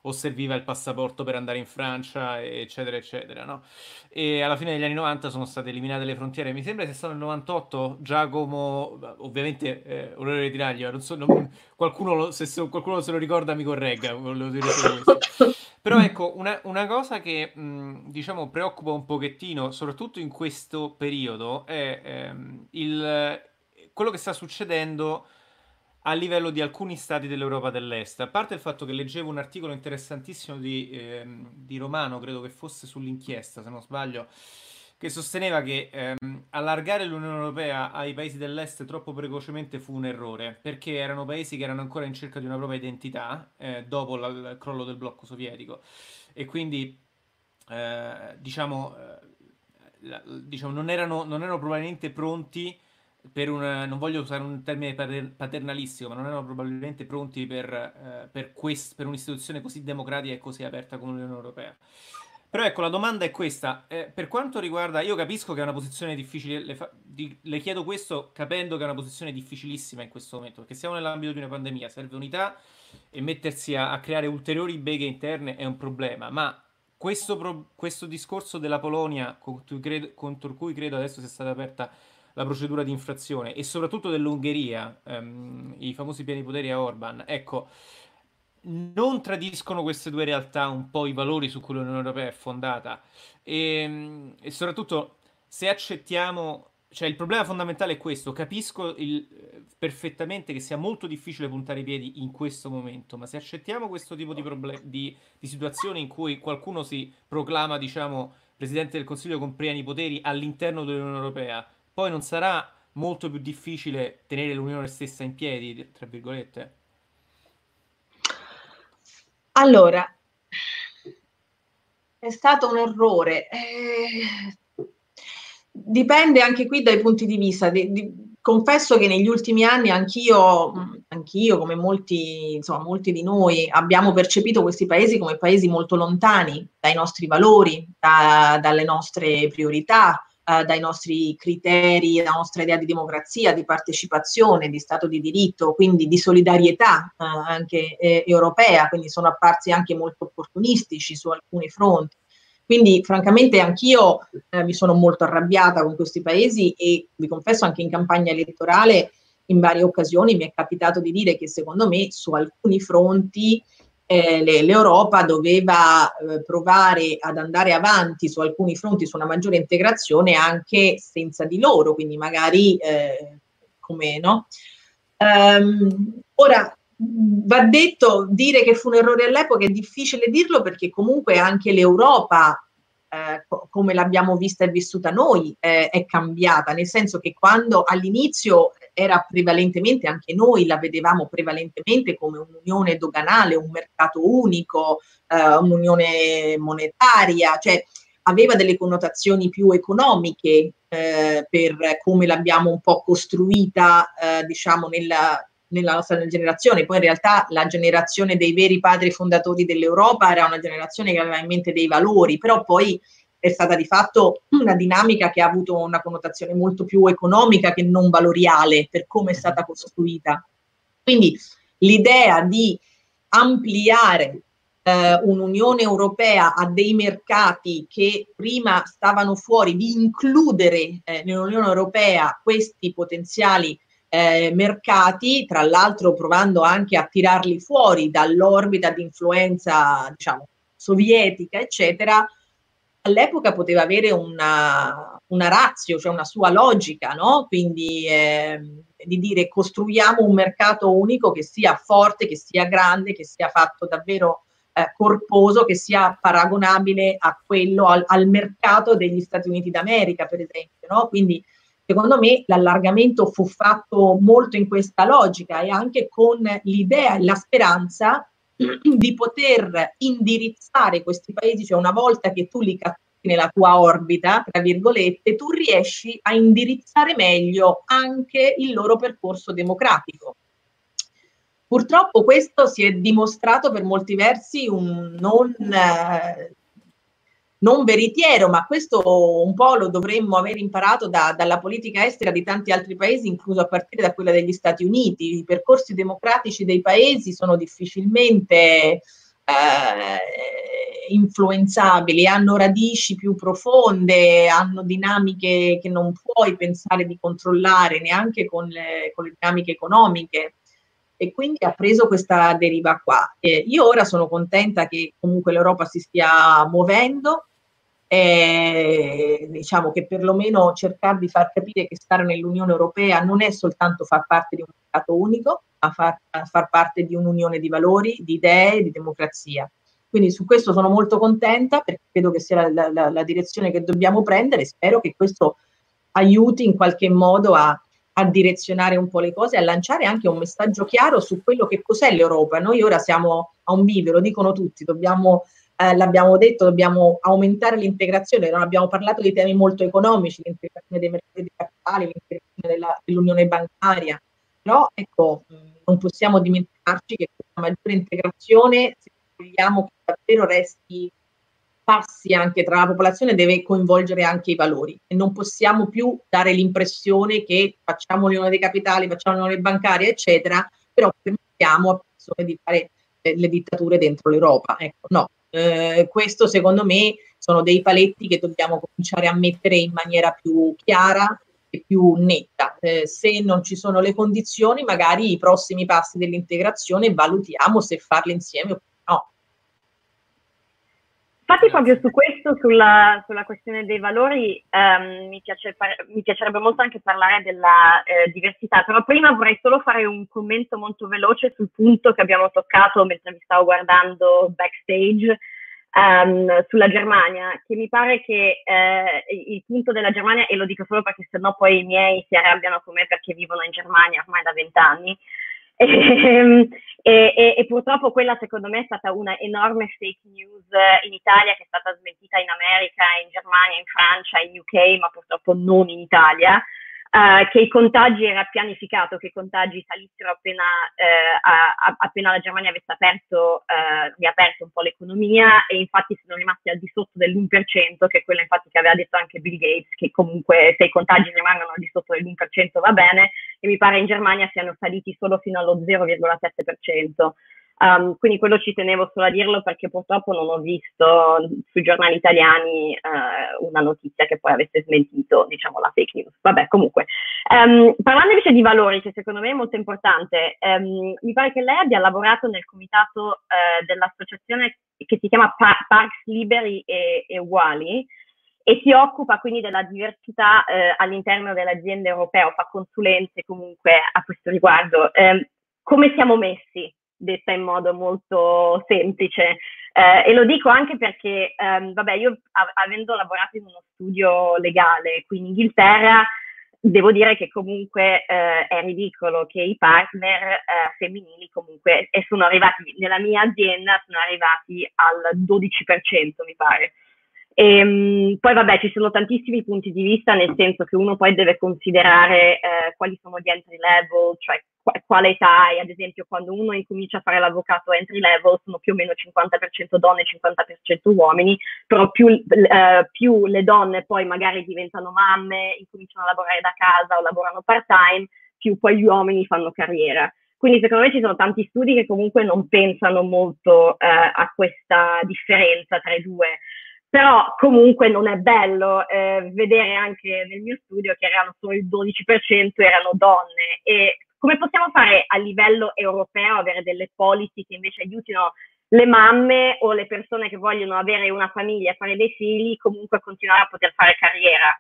[SPEAKER 1] o serviva il passaporto per andare in Francia, eccetera, eccetera, no? E alla fine degli anni 90 sono state eliminate le frontiere. Mi sembra sia stato nel 98, Giacomo, ovviamente, onore di taglio, non so, qualcuno, se qualcuno se lo ricorda mi corregga, volevo dire solo questo. Però ecco, una cosa che diciamo preoccupa un pochettino, soprattutto in questo periodo, è quello che sta succedendo a livello di alcuni stati dell'Europa dell'Est. A parte il fatto che leggevo un articolo interessantissimo di Romano, credo che fosse sull'inchiesta, se non sbaglio, che sosteneva che allargare l'Unione Europea ai paesi dell'Est troppo precocemente fu un errore, perché erano paesi che erano ancora in cerca di una propria identità dopo il crollo del blocco sovietico. E quindi, diciamo, non erano probabilmente pronti non voglio usare un termine paternalistico, ma non erano probabilmente pronti per un'istituzione così democratica e così aperta come l'Unione Europea. Però ecco, la domanda è questa. Per quanto riguarda, io capisco che è una posizione difficile, le chiedo questo capendo che è una posizione difficilissima in questo momento, perché siamo nell'ambito di una pandemia, serve unità e mettersi a creare ulteriori beghe interne è un problema, ma questo discorso della Polonia, contro cui credo adesso sia stata aperta la procedura di infrazione, e soprattutto dell'Ungheria, i famosi pieni poteri a Orban, ecco, non tradiscono queste due realtà un po' i valori su cui l'Unione Europea è fondata, e soprattutto se accettiamo, cioè il problema fondamentale è questo, capisco perfettamente che sia molto difficile puntare i piedi in questo momento, ma se accettiamo questo tipo di situazioni in cui qualcuno si proclama, diciamo, Presidente del Consiglio con pieni poteri all'interno dell'Unione Europea, poi non sarà molto più difficile tenere l'Unione stessa in piedi, tra virgolette?
[SPEAKER 4] Allora, è stato un errore. Dipende anche qui dai punti di vista. Confesso che negli ultimi anni anch'io come molti di noi, abbiamo percepito questi paesi come paesi molto lontani dai nostri valori, dalle nostre priorità, dai nostri criteri, dalla nostra idea di democrazia, di partecipazione, di Stato di diritto, quindi di solidarietà anche europea, quindi sono apparsi anche molto opportunistici su alcuni fronti. Quindi francamente anch'io mi sono molto arrabbiata con questi paesi e vi confesso anche in campagna elettorale in varie occasioni mi è capitato di dire che secondo me su alcuni fronti l'Europa doveva provare ad andare avanti su alcuni fronti, su una maggiore integrazione anche senza di loro, quindi magari come no. Ora, va detto, dire che fu un errore all'epoca è difficile dirlo perché comunque anche l'Europa, come l'abbiamo vista e vissuta noi, è cambiata, nel senso che quando all'inizio era prevalentemente, anche noi la vedevamo prevalentemente come un'unione doganale, un mercato unico, un'unione monetaria, cioè aveva delle connotazioni più economiche per come l'abbiamo un po' costruita, diciamo, nella nostra generazione. Poi in realtà la generazione dei veri padri fondatori dell'Europa era una generazione che aveva in mente dei valori, però poi è stata di fatto una dinamica che ha avuto una connotazione molto più economica che non valoriale per come è stata costruita. Quindi l'idea di ampliare un'Unione Europea a dei mercati che prima stavano fuori, di includere nell'Unione Europea questi potenziali mercati, tra l'altro provando anche a tirarli fuori dall'orbita di influenza, diciamo, sovietica, eccetera, all'epoca poteva avere una ratio, cioè una sua logica, no? Quindi di dire costruiamo un mercato unico che sia forte, che sia grande, che sia fatto davvero corposo, che sia paragonabile a quello, al mercato degli Stati Uniti d'America, per esempio, no? Quindi secondo me l'allargamento fu fatto molto in questa logica e anche con l'idea e la speranza di poter indirizzare questi paesi, cioè una volta che tu li cattivi nella tua orbita, tra virgolette, tu riesci a indirizzare meglio anche il loro percorso democratico. Purtroppo questo si è dimostrato per molti versi un non veritiero, ma questo un po' lo dovremmo aver imparato dalla politica estera di tanti altri paesi, incluso a partire da quella degli Stati Uniti. I percorsi democratici dei paesi sono difficilmente influenzabili, hanno radici più profonde, hanno dinamiche che non puoi pensare di controllare neanche con le dinamiche economiche, e quindi ha preso questa deriva qua. Io ora sono contenta che comunque l'Europa si stia muovendo, diciamo che perlomeno cercare di far capire che stare nell'Unione Europea non è soltanto far parte di un mercato unico, ma far parte di un'unione di valori, di idee, di democrazia. Quindi su questo sono molto contenta, perché credo che sia la direzione che dobbiamo prendere, e spero che questo aiuti in qualche modo a direzionare un po' le cose, a lanciare anche un messaggio chiaro su quello che cos'è l'Europa. Noi ora siamo a un bivio, lo dicono tutti, l'abbiamo detto, dobbiamo aumentare l'integrazione, non abbiamo parlato di temi molto economici, l'integrazione dei mercati di capitali, l'integrazione dell'unione bancaria, però ecco, non possiamo dimenticarci che questa maggiore integrazione, se vogliamo che davvero passi anche tra la popolazione, deve coinvolgere anche i valori, e non possiamo più dare l'impressione che facciamo l'unione dei capitali, facciamo l'unione bancaria, eccetera, però permettiamo a persone di fare le dittature dentro l'Europa. Ecco, no. Questo secondo me sono dei paletti che dobbiamo cominciare a mettere in maniera più chiara e più netta. Se non ci sono le condizioni, magari i prossimi passi dell'integrazione valutiamo se farli insieme o no.
[SPEAKER 3] Infatti proprio su questo, sulla questione dei valori, mi piacerebbe molto anche parlare della diversità, però prima vorrei solo fare un commento molto veloce sul punto che abbiamo toccato mentre mi stavo guardando backstage, sulla Germania, che mi pare che il punto della Germania, e lo dico solo perché sennò poi i miei si arrabbiano con me perché vivono in Germania ormai da 20 anni, e purtroppo quella secondo me è stata una enorme fake news in Italia, che è stata smentita in America, in Germania, in Francia, in UK, ma purtroppo non in Italia, che i contagi era pianificato, che i contagi salissero appena la Germania avesse riaperto un po' l'economia, e infatti sono rimasti al di sotto dell'1%, che è quello infatti che aveva detto anche Bill Gates, che comunque se i contagi rimangono al di sotto dell'1% va bene, e mi pare in Germania siano saliti solo fino allo 0,7%. Quindi quello ci tenevo solo a dirlo, perché purtroppo non ho visto sui giornali italiani una notizia che poi avesse smentito, diciamo, la fake news. Vabbè, comunque. Parlando invece di valori, che secondo me è molto importante, mi pare che lei abbia lavorato nel comitato dell'associazione che si chiama Parks Liberi e Uguali, e si occupa quindi della diversità all'interno dell'azienda europea, o fa consulenze comunque a questo riguardo. Come siamo messi? Detta in modo molto semplice, e lo dico anche perché vabbè, io avendo lavorato in uno studio legale qui in Inghilterra, devo dire che comunque è ridicolo che i partner femminili comunque, e sono arrivati nella mia azienda, sono arrivati al 12%, mi pare. Poi vabbè, ci sono tantissimi punti di vista, nel senso che uno poi deve considerare quali sono gli entry level, cioè quale età è. Ad esempio, quando uno incomincia a fare l'avvocato entry level sono più o meno 50% donne e 50% uomini, però più le donne poi magari diventano mamme, incominciano a lavorare da casa o lavorano part time, più poi gli uomini fanno carriera. Quindi secondo me ci sono tanti studi che comunque non pensano molto a questa differenza tra i due. Però comunque non è bello vedere anche nel mio studio che erano solo il 12% erano donne. E come possiamo fare a livello europeo avere delle policy che invece aiutino le mamme o le persone che vogliono avere una famiglia e fare dei figli comunque a continuare a poter fare carriera?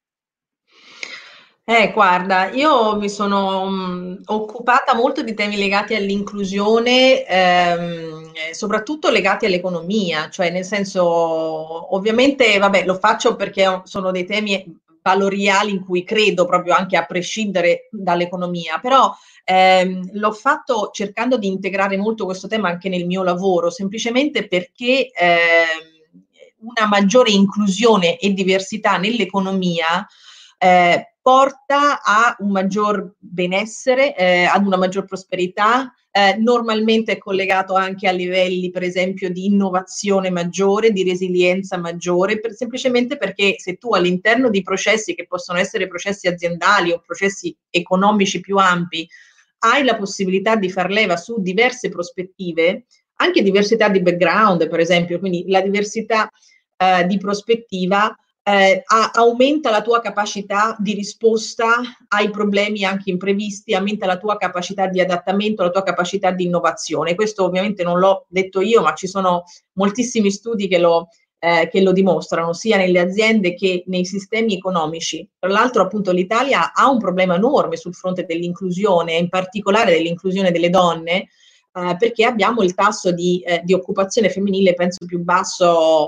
[SPEAKER 4] Guarda, io mi sono occupata molto di temi legati all'inclusione, soprattutto legati all'economia, cioè nel senso, ovviamente, vabbè, lo faccio perché sono dei temi valoriali in cui credo proprio anche a prescindere dall'economia, però l'ho fatto cercando di integrare molto questo tema anche nel mio lavoro, semplicemente perché una maggiore inclusione e diversità nell'economia porta a un maggior benessere, ad una maggior prosperità, normalmente è collegato anche a livelli, per esempio, di innovazione maggiore, di resilienza maggiore, semplicemente perché se tu all'interno di processi che possono essere processi aziendali o processi economici più ampi, hai la possibilità di far leva su diverse prospettive, anche diversità di background, per esempio, quindi la diversità di prospettiva aumenta la tua capacità di risposta ai problemi anche imprevisti, aumenta la tua capacità di adattamento, la tua capacità di innovazione. Questo ovviamente non l'ho detto io, ma ci sono moltissimi studi che lo dimostrano, sia nelle aziende che nei sistemi economici. Tra l'altro, appunto, l'Italia ha un problema enorme sul fronte dell'inclusione, in particolare dell'inclusione delle donne, perché abbiamo il tasso di occupazione femminile, penso, più basso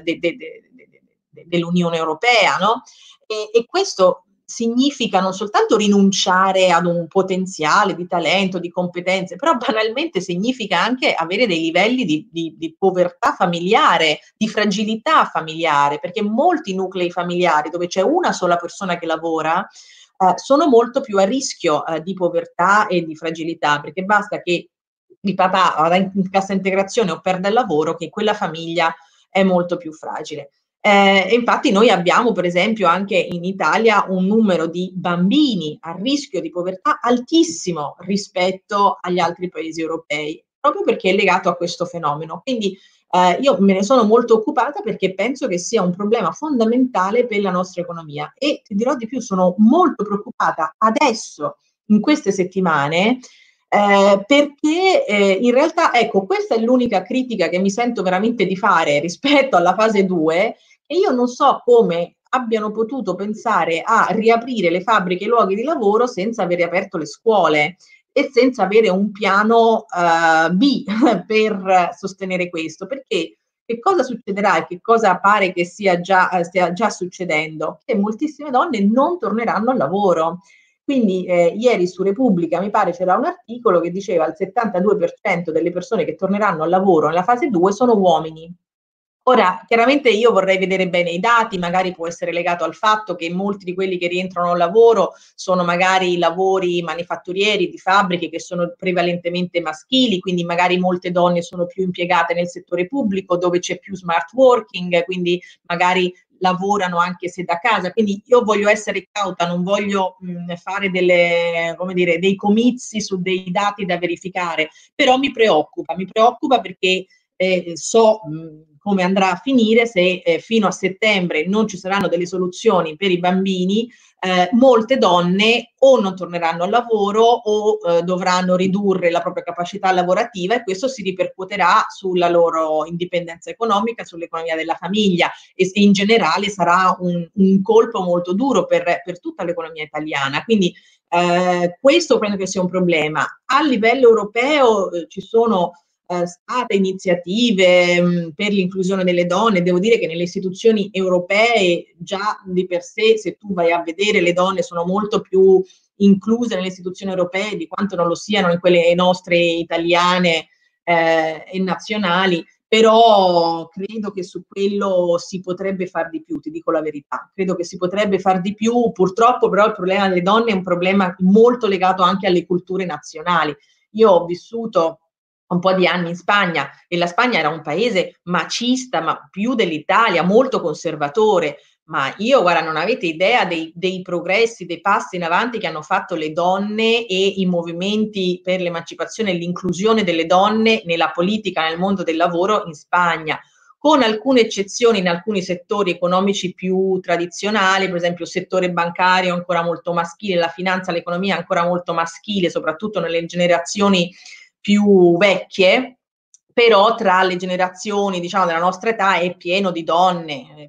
[SPEAKER 4] dell'Unione Europea, no? E questo significa non soltanto rinunciare ad un potenziale di talento, di competenze, però banalmente significa anche avere dei livelli di povertà familiare, di fragilità familiare, perché molti nuclei familiari dove c'è una sola persona che lavora sono molto più a rischio di povertà e di fragilità, perché basta che il papà vada in cassa integrazione o perda il lavoro, che quella famiglia è molto più fragile. E infatti noi abbiamo, per esempio, anche in Italia un numero di bambini a rischio di povertà altissimo rispetto agli altri paesi europei, proprio perché è legato a questo fenomeno. Quindi io me ne sono molto occupata perché penso che sia un problema fondamentale per la nostra economia, e ti dirò di più, sono molto preoccupata adesso, in queste settimane, perché in realtà, ecco, questa è l'unica critica che mi sento veramente di fare rispetto alla fase 2, e io non so come abbiano potuto pensare a riaprire le fabbriche e i luoghi di lavoro senza aver aperto le scuole e senza avere un piano B per sostenere questo, perché che cosa succederà e che cosa pare che stia già succedendo? Che moltissime donne non torneranno al lavoro. Quindi ieri su Repubblica mi pare c'era un articolo che diceva il 72% delle persone che torneranno al lavoro nella fase 2 sono uomini. Ora, chiaramente io vorrei vedere bene i dati, magari può essere legato al fatto che molti di quelli che rientrano al lavoro sono magari lavori manifatturieri, di fabbriche, che sono prevalentemente maschili, quindi magari molte donne sono più impiegate nel settore pubblico dove c'è più smart working, quindi magari lavorano anche se da casa. Quindi io voglio essere cauta, non voglio fare dei comizi su dei dati da verificare, però mi preoccupa perché so come andrà a finire se fino a settembre non ci saranno delle soluzioni per i bambini. Molte donne o non torneranno al lavoro o dovranno ridurre la propria capacità lavorativa, e questo si ripercuoterà sulla loro indipendenza economica, sull'economia della famiglia, e in generale sarà un colpo molto duro per tutta l'economia italiana. Quindi questo credo che sia un problema. A livello europeo ci sono state iniziative per l'inclusione delle donne. Devo dire che nelle istituzioni europee già di per sé, se tu vai a vedere, le donne sono molto più incluse nelle istituzioni europee di quanto non lo siano in quelle nostre italiane e nazionali, però credo che su quello si potrebbe far di più, ti dico la verità, credo che si potrebbe far di più. Purtroppo però il problema delle donne è un problema molto legato anche alle culture nazionali. Io ho vissuto un po' di anni in Spagna, e la Spagna era un paese macista, ma più dell'Italia, molto conservatore, ma io, guarda, non avete idea dei progressi, dei passi in avanti che hanno fatto le donne e i movimenti per l'emancipazione e l'inclusione delle donne nella politica, nel mondo del lavoro in Spagna, con alcune eccezioni in alcuni settori economici più tradizionali, per esempio il settore bancario ancora molto maschile, la finanza, l'economia ancora molto maschile, soprattutto nelle generazioni più vecchie, però tra le generazioni, diciamo, della nostra età è pieno di donne,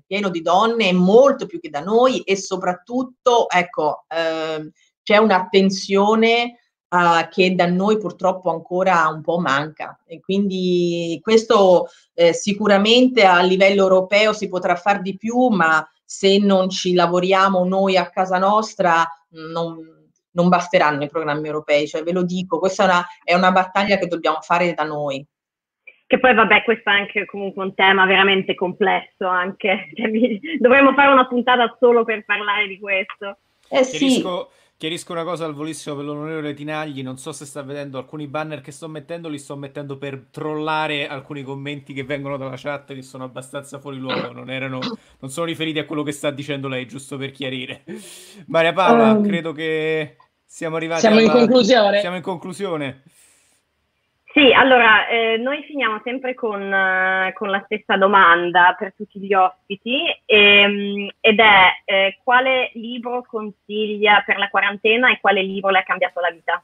[SPEAKER 4] molto più che da noi, e soprattutto, ecco, c'è un'attenzione che da noi purtroppo ancora un po' manca, e quindi questo sicuramente a livello europeo si potrà far di più, ma se non ci lavoriamo noi a casa nostra non basteranno i programmi europei, cioè ve lo dico, questa è una battaglia che dobbiamo fare da noi.
[SPEAKER 3] Che poi vabbè, questo è anche comunque un tema veramente complesso, anche dovremmo fare una puntata solo per parlare di questo.
[SPEAKER 1] Chiarisco una cosa al volissimo per l'onorevole Tinagli, non so se sta vedendo alcuni banner che sto mettendo, li sto mettendo per trollare alcuni commenti che vengono dalla chat, che sono abbastanza fuori luogo, non sono riferiti a quello che sta dicendo lei, giusto per chiarire. Maria Paola, credo che siamo arrivati
[SPEAKER 2] in conclusione.
[SPEAKER 1] Siamo in conclusione.
[SPEAKER 3] Sì, allora, noi finiamo sempre con la stessa domanda per tutti gli ospiti, ed è quale libro consiglia per la quarantena e quale libro le ha cambiato la vita?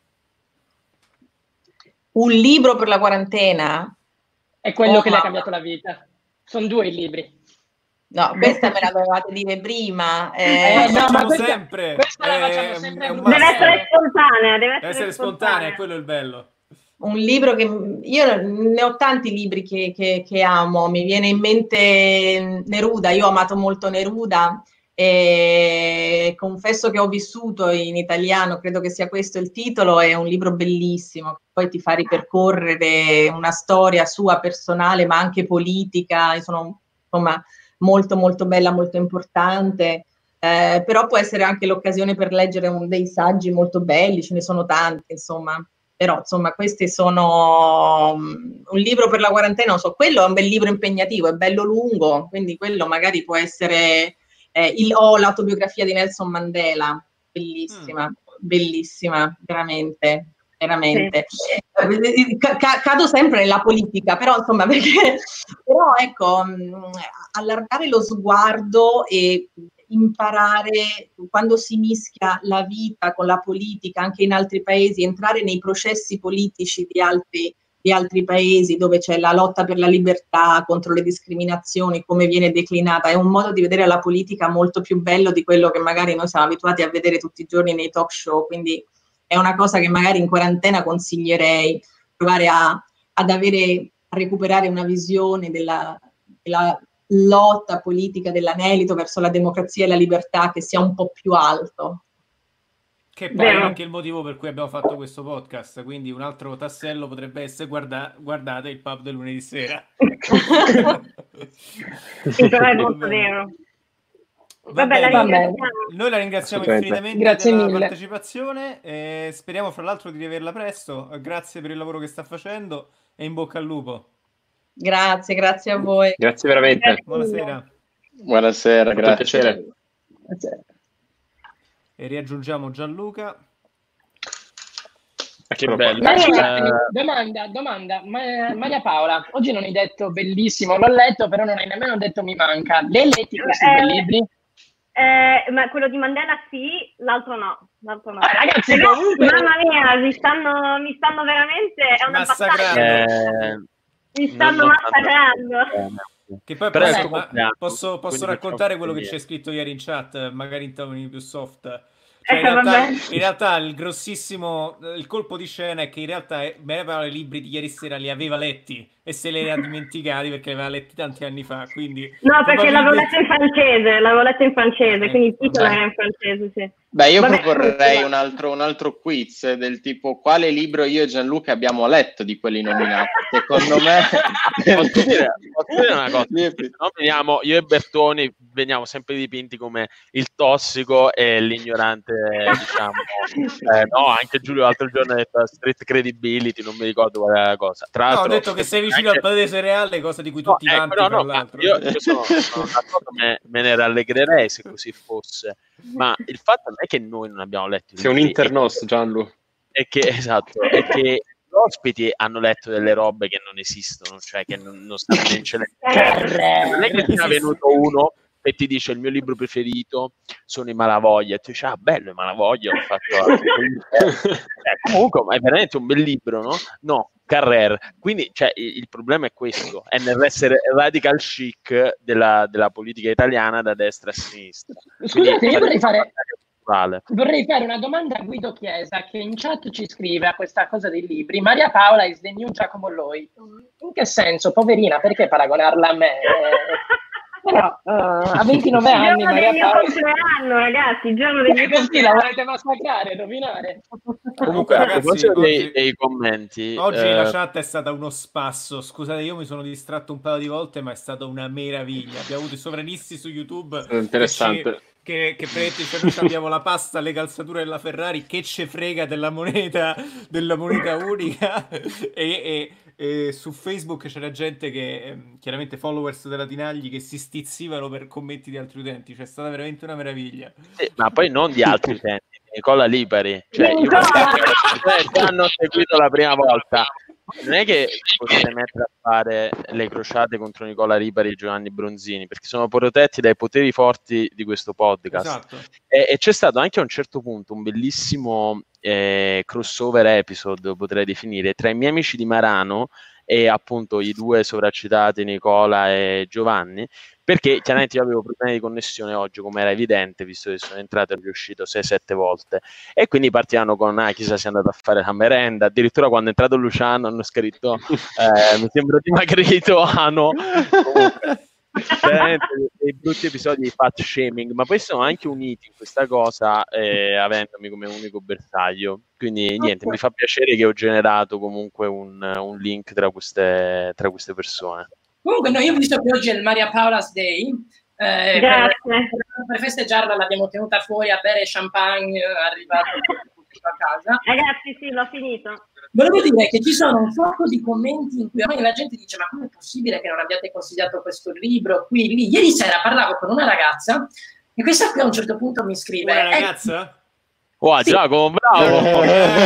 [SPEAKER 4] Un libro per la quarantena?
[SPEAKER 2] È quello che le ha cambiato la vita. Sono 2 i libri.
[SPEAKER 4] No, questa me la dovevate dire prima.
[SPEAKER 1] No, ma
[SPEAKER 2] questa
[SPEAKER 1] sempre.
[SPEAKER 2] la facciamo sempre.
[SPEAKER 1] Deve
[SPEAKER 3] essere spontanea,
[SPEAKER 1] deve essere spontanea, quello è il bello.
[SPEAKER 4] Un libro che io ne ho tanti libri che amo, mi viene in mente Neruda, io ho amato molto Neruda e confesso che ho vissuto in italiano, credo che sia questo il titolo, è un libro bellissimo, che poi ti fa ripercorrere una storia sua personale ma anche politica, insomma molto molto bella, molto importante. Però può essere anche l'occasione per leggere dei saggi molto belli, ce ne sono tanti, insomma. Però, insomma, questi sono un libro per la quarantena, non so, quello è un bel libro impegnativo, è bello lungo, quindi quello magari può essere l'autobiografia di Nelson Mandela, bellissima, bellissima, veramente. Sì. Cado sempre nella politica, però insomma, però ecco, allargare lo sguardo e imparare quando si mischia la vita con la politica anche in altri paesi, entrare nei processi politici di altri paesi dove c'è la lotta per la libertà, contro le discriminazioni, come viene declinata, è un modo di vedere la politica molto più bello di quello che magari noi siamo abituati a vedere tutti i giorni nei talk show, quindi è una cosa che magari in quarantena consiglierei, provare a recuperare una visione della lotta politica dell'anelito verso la democrazia e la libertà che sia un po' più alto.
[SPEAKER 1] Che poi è anche il motivo per cui abbiamo fatto questo podcast, quindi un altro tassello potrebbe essere guardate il pub del lunedì sera.
[SPEAKER 3] Sì, però è molto vero. Vabbè,
[SPEAKER 1] noi la ringraziamo infinitamente della partecipazione e speriamo fra l'altro di riaverla presto. Grazie per il lavoro che sta facendo e in bocca al lupo.
[SPEAKER 4] Grazie a voi.
[SPEAKER 7] Grazie veramente.
[SPEAKER 5] Buonasera, grazie.
[SPEAKER 7] Piacere.
[SPEAKER 1] E riaggiungiamo Gianluca.
[SPEAKER 6] Che bello.
[SPEAKER 2] Domanda. Maria Paola, oggi non hai detto bellissimo, l'ho letto, però non hai nemmeno detto mi manca. Le hai letti questi 2 libri?
[SPEAKER 3] Ma quello di Mandela sì, l'altro no.
[SPEAKER 2] Ragazzi,
[SPEAKER 3] mamma mia, mi stanno veramente, è una battaglia. Mi stanno massacrando.
[SPEAKER 1] Che poi posso raccontare quello che c'è scritto ieri in chat, magari in toni più soft. Cioè, in realtà il colpo di scena è che in realtà Maria Paola i libri di ieri sera li aveva letti e se li era dimenticati perché li aveva letti tanti anni fa, quindi
[SPEAKER 3] no, perché l'avevo letto in francese, quindi il titolo era in francese, sì.
[SPEAKER 5] Beh, io proporrei un altro quiz del tipo quale libro io e Gianluca abbiamo letto di quelli nominati. Secondo me
[SPEAKER 6] posso dire una cosa, io e Bertoni veniamo sempre dipinti come il tossico e l'ignorante, diciamo. No, anche Giulio l'altro giorno ha detto street credibility, non mi ricordo qual era la cosa. Tra l'altro,
[SPEAKER 1] ho detto che sei vicino al paese reale, cosa di cui tutti vanti, tra l'altro.
[SPEAKER 6] Io sono d'accordo, me ne rallegrerei se così fosse, ma il fatto non è che noi non abbiamo letto.
[SPEAKER 7] Sei un internos, Gianlu.
[SPEAKER 6] È che gli ospiti hanno letto delle robe che non esistono, cioè che non stanno in eccellenza. Non è che sia venuto uno e ti dice il mio libro preferito sono i Malavoglia e tu dici bello i Malavoglia, ho fatto comunque ma è veramente un bel libro, no Carrer, quindi cioè, il problema è questo, è nell'essere radical chic della politica italiana da destra a sinistra.
[SPEAKER 2] Scusate, io vorrei fare una domanda a Guido Chiesa che in chat ci scrive a questa cosa dei libri: Maria Paola is the new Giacomo Loi. In che senso? Poverina, perché paragonarla a me? Però a 29 anni Maria Paola...
[SPEAKER 3] compleanno, ragazzi, il giorno del mio
[SPEAKER 2] compleanno. La volete massacrare, rovinare?
[SPEAKER 1] Comunque ragazzi,
[SPEAKER 6] dei commenti.
[SPEAKER 1] Oggi la chat è stata uno spasso. Scusate, io mi sono distratto un paio di volte, ma è stata una meraviglia. Abbiamo avuto i sovranisti su YouTube.
[SPEAKER 7] Interessante.
[SPEAKER 1] Che noi abbiamo la pasta, le calzature della Ferrari, che ce frega della moneta unica e su Facebook c'era gente che chiaramente followers della Tinagli che si stizzivano per commenti di altri utenti, cioè è stata veramente una meraviglia.
[SPEAKER 6] Sì, ma poi non di altri utenti, Nicola Lipari, cioè io hanno seguito la prima volta. Non è che potete mettere a fare le crociate contro Nicola Ripari e Giovanni Bronzini, perché sono protetti dai poteri forti di questo podcast.
[SPEAKER 1] Esatto.
[SPEAKER 6] E c'è stato anche a un certo punto un bellissimo crossover episode, potrei definire, tra i miei amici di Marano e appunto i due sovraccitati Nicola e Giovanni, perché chiaramente io avevo problemi di connessione oggi, come era evidente, visto che sono entrato e riuscito 6-7 volte, e quindi partivano con chissà se è andato a fare la merenda. Addirittura quando è entrato Luciano hanno scritto mi sembra dimagrito Ano. Veramente dei brutti episodi di fat shaming, ma poi sono anche uniti in questa cosa, avendomi come unico bersaglio, quindi niente, mi fa piacere che ho generato comunque un link tra queste persone.
[SPEAKER 2] Comunque io ho visto che oggi è il Maria Paola's Day, per festeggiarla l'abbiamo tenuta fuori a bere champagne, arrivato a casa.
[SPEAKER 3] Ragazzi, sì, l'ho finito.
[SPEAKER 2] Volevo dire che ci sono un sacco di commenti in cui ormai la gente dice: ma come è possibile che non abbiate consigliato questo libro qui, lì? Ieri sera parlavo con una ragazza e questa qui a un certo punto mi scrive:
[SPEAKER 1] una ragazza?
[SPEAKER 6] Wow, sì. Giacomo, bravo!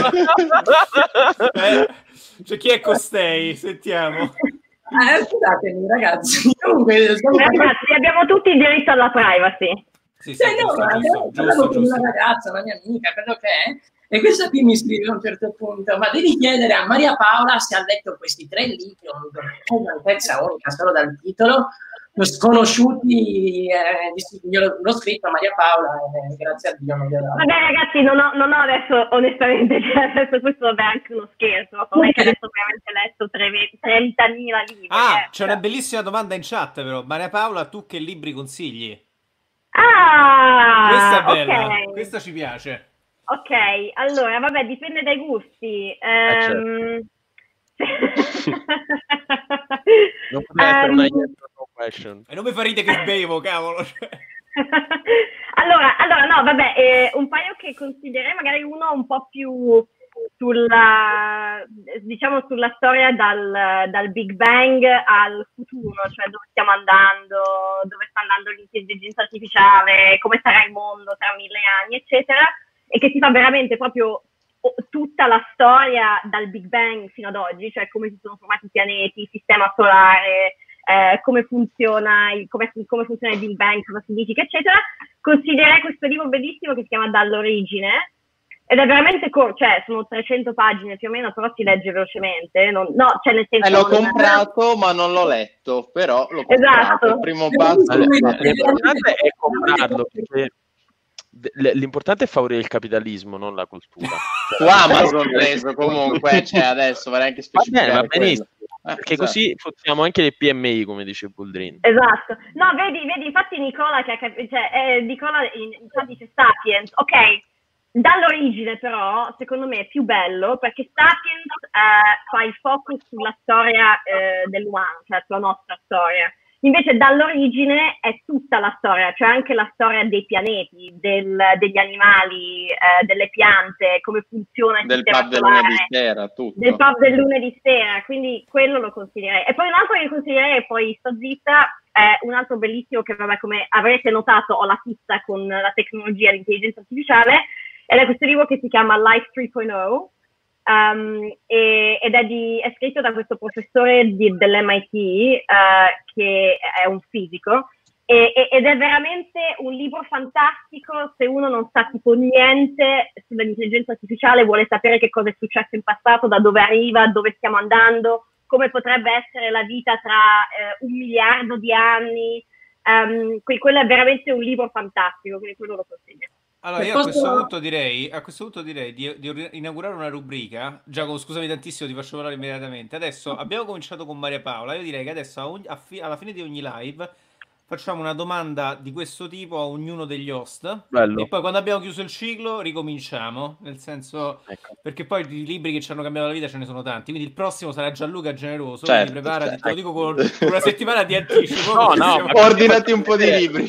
[SPEAKER 1] Cioè, chi è costei? Sentiamo.
[SPEAKER 2] Scusatemi ragazzi, comunque
[SPEAKER 3] ragazzi, abbiamo tutti il diritto alla privacy.
[SPEAKER 1] Sì, giusto.
[SPEAKER 2] Con una ragazza, una mia amica, quello che è, e questa qui mi scrive a un certo punto: ma devi chiedere a Maria Paola se ha letto questi 3 libri, una pezza unica solo dal titolo, sconosciuti, io l'ho scritto a Maria Paola, grazie a Dio non glielo ho.
[SPEAKER 3] Vabbè ragazzi, non ho adesso onestamente, adesso questo è anche uno scherzo, non è che adesso ovviamente ho letto 30.000 libri.
[SPEAKER 1] C'è una bellissima domanda in chat però. Maria Paola, tu che libri consigli? Questa è bella, okay. Questa ci piace.
[SPEAKER 3] Ok, allora, vabbè, dipende dai gusti.
[SPEAKER 6] Non poteva essere una yes or no question.
[SPEAKER 1] E non mi fa ridere che bevo, cavolo.
[SPEAKER 3] allora, no, vabbè, un paio che consiglierei, magari uno un po' più sulla storia dal Big Bang al futuro, cioè dove stiamo andando, dove sta andando l'intelligenza artificiale, come sarà il mondo tra 1000 anni, eccetera, e che si fa veramente proprio tutta la storia dal Big Bang fino ad oggi, cioè come si sono formati i pianeti, il sistema solare, come funziona il Big Bang, cosa significa, eccetera. Consiglierei questo libro bellissimo che si chiama Dall'origine, ed è veramente cioè sono 300 pagine più o meno, però si legge velocemente. Cioè nel senso,
[SPEAKER 5] l'ho comprato, ma non l'ho letto, però l'ho comprato.
[SPEAKER 3] Esatto.
[SPEAKER 5] Il primo passo.
[SPEAKER 6] L'importante è comprarlo, perché l'importante è favorire il capitalismo, non la cultura.
[SPEAKER 5] Su Amazon preso comunque, cioè adesso vorrei anche specificare.
[SPEAKER 6] Va benissimo, perché esatto. Così funzioniamo anche le PMI, come dice Boldrin.
[SPEAKER 3] Esatto. No, vedi, infatti Nicola Nicola infatti dice Sapiens, ok. Dall'origine però, secondo me, è più bello perché Sapiens fa il focus sulla storia dell'umano, cioè sulla nostra storia. Invece Dall'origine è tutta la storia, cioè anche la storia dei pianeti, degli animali, delle piante, come funziona il sistema solare. Del pub del lunedì sera, tutto. Del pub del lunedì sera, quindi quello lo consiglierei. E poi un altro che consiglierei, e poi sto zitta, è un altro bellissimo che, vabbè, come avrete notato, ho la fissa con la tecnologia e l'intelligenza artificiale, ed è questo libro che si chiama Life 3.0, ed è scritto da questo professore dell'MIT, che è un fisico, ed è veramente un libro fantastico se uno non sa tipo niente sull'intelligenza artificiale, vuole sapere che cosa è successo in passato, da dove arriva, dove stiamo andando, come potrebbe essere la vita tra 1 miliardo di anni. Quello è veramente un libro fantastico, quindi quello lo consiglio.
[SPEAKER 1] Allora, io a questo punto direi di inaugurare una rubrica. Giacomo, scusami tantissimo, ti faccio parlare immediatamente. Adesso abbiamo cominciato con Maria Paola. Io direi che adesso alla fine di ogni live facciamo una domanda di questo tipo a ognuno degli host.
[SPEAKER 6] Bello.
[SPEAKER 1] E poi quando abbiamo chiuso il ciclo ricominciamo. Nel senso, perché poi di libri che ci hanno cambiato la vita ce ne sono tanti. Quindi il prossimo sarà Gianluca Generoso.
[SPEAKER 5] Certo,
[SPEAKER 1] quindi preparati,
[SPEAKER 5] certo.
[SPEAKER 1] te lo dico con una settimana di anticipo.
[SPEAKER 6] No,
[SPEAKER 5] ordinati un po' di libri.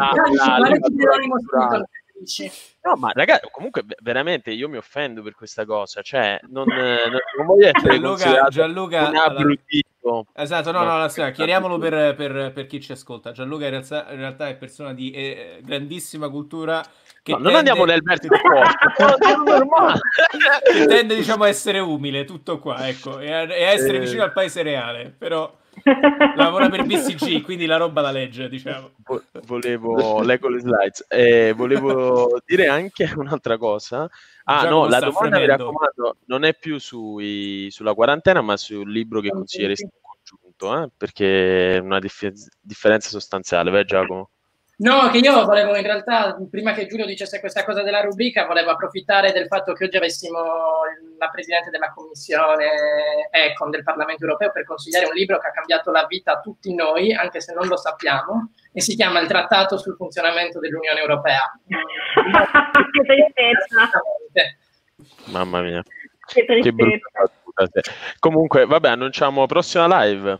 [SPEAKER 6] No, ma ragazzi, comunque veramente io mi offendo per questa cosa, cioè non voglio essere
[SPEAKER 1] Gianluca
[SPEAKER 6] un abrutito.
[SPEAKER 1] Esatto, no, chiariamolo per chi ci ascolta. Gianluca in realtà è persona di grandissima cultura
[SPEAKER 6] non andiamo nel verso di sport,
[SPEAKER 1] che tende, diciamo, a essere umile, tutto qua, ecco, e a essere vicino al paese reale, però lavora per BCG, quindi la roba la legge, diciamo.
[SPEAKER 6] Leggo le slides. Volevo dire anche un'altra cosa.
[SPEAKER 1] Giacomo
[SPEAKER 6] La
[SPEAKER 1] sta
[SPEAKER 6] domanda, mi
[SPEAKER 1] fremendo.
[SPEAKER 6] raccomando, non è più sulla quarantena, ma sul libro che consiglieresti in congiunto, perché è una differenza sostanziale. Vai, Giacomo.
[SPEAKER 2] No, che io volevo in realtà, prima che Giulio dicesse questa cosa della rubrica, volevo approfittare del fatto che oggi avessimo la Presidente della Commissione Econ del Parlamento Europeo per consigliare un libro che ha cambiato la vita a tutti noi, anche se non lo sappiamo, e si chiama Il Trattato sul funzionamento dell'Unione Europea.
[SPEAKER 3] Che tristezza.
[SPEAKER 6] Mamma mia.
[SPEAKER 3] Che
[SPEAKER 6] Che brutta battuta. Comunque, vabbè, annunciamo prossima live.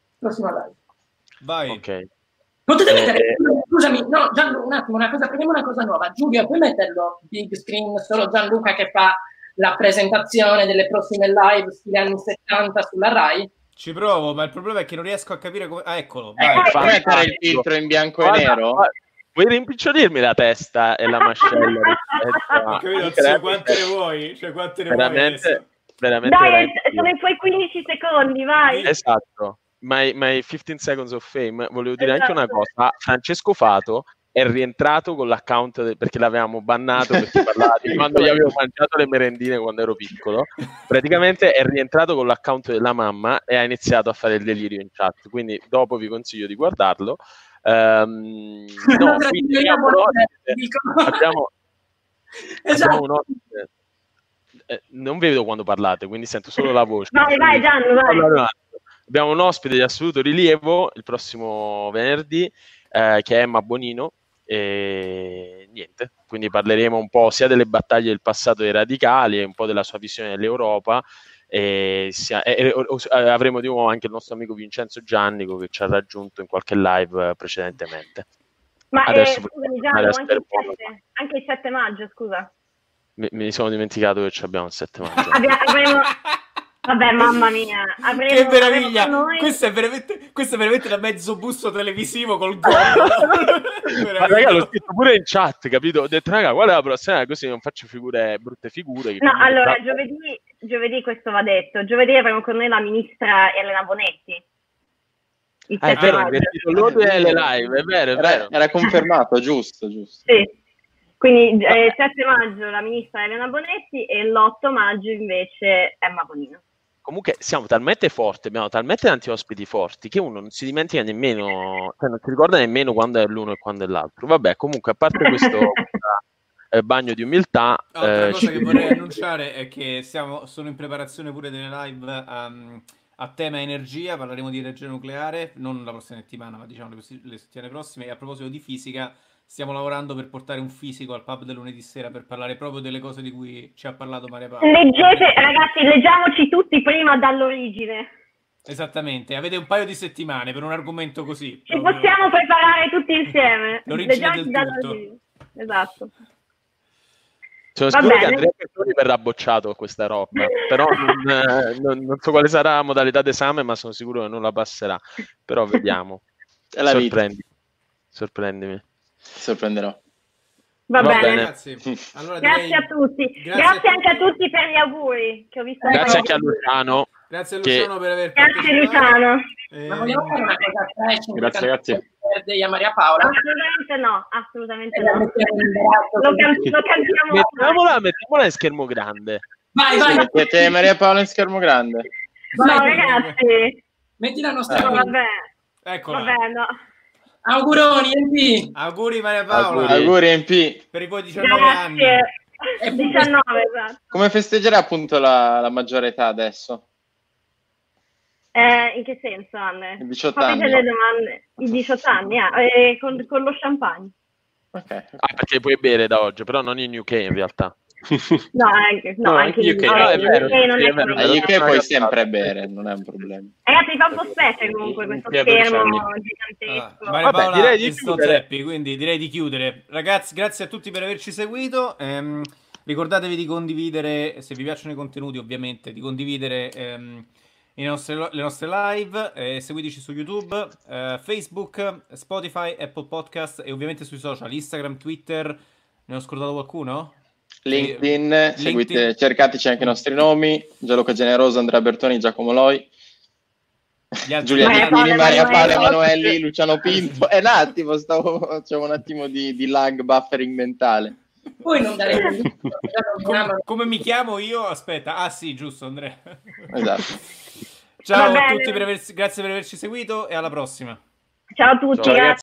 [SPEAKER 1] Vai.
[SPEAKER 6] Ok.
[SPEAKER 2] Potete mettere, scusami, no, Gianluca, un attimo, prendiamo una cosa nuova. Giulio, puoi metterlo big screen, solo Gianluca che fa la presentazione delle prossime live stile anni 70 sulla Rai?
[SPEAKER 1] Ci provo, ma il problema è che non riesco a capire come... Ah, eccolo,
[SPEAKER 5] Puoi mettere il filtro in bianco e nero?
[SPEAKER 6] Vuoi rimpicciolirmi la testa e la mascella?
[SPEAKER 1] Ho capito, zio, quante ne vuoi? Cioè, quante ne vuoi adesso?
[SPEAKER 6] Veramente
[SPEAKER 3] Dai, sono i tuoi 15 secondi, vai.
[SPEAKER 6] Esatto. My 15 seconds of fame. Volevo dire anche una cosa. Francesco Fato è rientrato con l'account perché l'avevamo bannato perché parlava di quando io avevo mangiato le merendine quando ero piccolo. Praticamente è rientrato con l'account della mamma e ha iniziato a fare il delirio in chat. Quindi dopo vi consiglio di guardarlo. Quindi abbiamo un ospite. Non vedo quando parlate, quindi sento solo la voce.
[SPEAKER 3] Vai Gianni, vai.
[SPEAKER 6] Abbiamo un ospite di assoluto rilievo il prossimo venerdì, che è Emma Bonino, e niente, quindi parleremo un po' sia delle battaglie del passato dei radicali e un po' della sua visione dell'Europa, e avremo di nuovo anche il nostro amico Vincenzo Giannico che ci ha raggiunto in qualche live precedentemente.
[SPEAKER 3] Ma
[SPEAKER 6] adesso
[SPEAKER 3] scusami Gianni, anche il 7 maggio, scusa.
[SPEAKER 6] Mi sono dimenticato che abbiamo il 7 maggio.
[SPEAKER 3] Vabbè, mamma mia,
[SPEAKER 1] che meraviglia! Questo è veramente da mezzo busto televisivo col gol.
[SPEAKER 6] Ma raga, l'ho scritto pure in chat, capito? Ho detto, raga, guarda la prossima, così non faccio brutte figure.
[SPEAKER 3] No, allora, giovedì questo va detto. Giovedì avremo con noi la ministra Elena Bonetti.
[SPEAKER 6] È vero, ha investito l'ordine delle live, è vero.
[SPEAKER 5] Era confermato, giusto.
[SPEAKER 3] Sì. Quindi 7 maggio la ministra Elena Bonetti e l'8 maggio invece Emma Bonino.
[SPEAKER 6] Comunque siamo talmente forti, abbiamo talmente tanti ospiti forti che uno non si dimentica nemmeno, cioè non si ricorda nemmeno quando è l'uno e quando è l'altro. Vabbè, comunque a parte questo bagno di umiltà.
[SPEAKER 1] Altra cosa che vorrei annunciare è che sono in preparazione pure delle live a tema energia, parleremo di energia nucleare, non la prossima settimana, ma diciamo le settimane prossime. E a proposito di fisica, stiamo lavorando per portare un fisico al pub del lunedì sera per parlare proprio delle cose di cui ci ha parlato Maria Paola.
[SPEAKER 3] Ragazzi, leggiamoci tutti prima dall'origine.
[SPEAKER 1] Esattamente, avete un paio di settimane per un argomento così.
[SPEAKER 3] Ci possiamo preparare tutti insieme.
[SPEAKER 1] L'origine del tutto.
[SPEAKER 3] Esatto.
[SPEAKER 6] Sono sicuro che Andrea Pettoni verrà bocciato a questa roba, però non so quale sarà la modalità d'esame, ma sono sicuro che non la passerà. Però vediamo.
[SPEAKER 5] È la
[SPEAKER 6] Sorprendimi.
[SPEAKER 3] Sorprenderò. Va bene.
[SPEAKER 1] Ragazzi. Allora,
[SPEAKER 3] grazie a tutti. Grazie anche a tutti per gli auguri che ho visto.
[SPEAKER 6] Grazie anche a Luciano.
[SPEAKER 1] Grazie a Luciano per aver partecipato.
[SPEAKER 3] Grazie Luciano.
[SPEAKER 2] Ma vogliamo fare una cosa trash?
[SPEAKER 7] Grazie.
[SPEAKER 2] A Maria Paola?
[SPEAKER 3] Assolutamente no. Lo cantiamo.
[SPEAKER 6] Mettiamola in schermo grande.
[SPEAKER 2] Vai.
[SPEAKER 5] Mettete Maria Paola in schermo grande.
[SPEAKER 3] No, ragazzi.
[SPEAKER 2] Metti la nostra.
[SPEAKER 3] Vabbè.
[SPEAKER 1] Eccola.
[SPEAKER 3] Vabbè, no.
[SPEAKER 2] Auguroni, MP.
[SPEAKER 1] Auguri Maria Paola.
[SPEAKER 5] Auguri MP.
[SPEAKER 1] Per i tuoi 19 anni.
[SPEAKER 3] 19, esatto.
[SPEAKER 5] Come festeggerà appunto la maggiore età adesso?
[SPEAKER 3] In che senso, Anne?
[SPEAKER 5] I 18
[SPEAKER 3] Fammi
[SPEAKER 5] anni.
[SPEAKER 3] delle domande. I 18 anni, con lo champagne.
[SPEAKER 5] Okay.
[SPEAKER 6] Perché puoi bere da oggi, però non in UK in realtà.
[SPEAKER 3] No, anche in UK.
[SPEAKER 6] È vero.
[SPEAKER 5] In UK puoi sempre bere, non è un problema.
[SPEAKER 3] Ragazzi, fa un po' specie comunque questo schermo gigantesco.
[SPEAKER 1] Maria Paola, direi di chiudere. Quindi direi di chiudere. Ragazzi, grazie a tutti per averci seguito. Ricordatevi di condividere, se vi piacciono i contenuti ovviamente, di condividere le nostre live, seguiteci su YouTube, Facebook, Spotify, Apple Podcast e ovviamente sui social, Instagram, Twitter, Ne ho scordato qualcuno?
[SPEAKER 5] LinkedIn, seguite, cercateci anche i nostri nomi: Gianluca Generoso, Andrea Bertoni, Giacomo Loi, Giulia Nittini, Maria Paola Emanuelli, Luciano Pinto. È un attimo, c'è un attimo di lag, buffering mentale.
[SPEAKER 4] Poi non daremo
[SPEAKER 1] come mi chiamo io? Aspetta, sì, giusto, Andrea.
[SPEAKER 5] Esatto.
[SPEAKER 1] Ciao a tutti, grazie per averci seguito e alla prossima.
[SPEAKER 3] Ciao a tutti,
[SPEAKER 6] ciao,
[SPEAKER 3] grazie.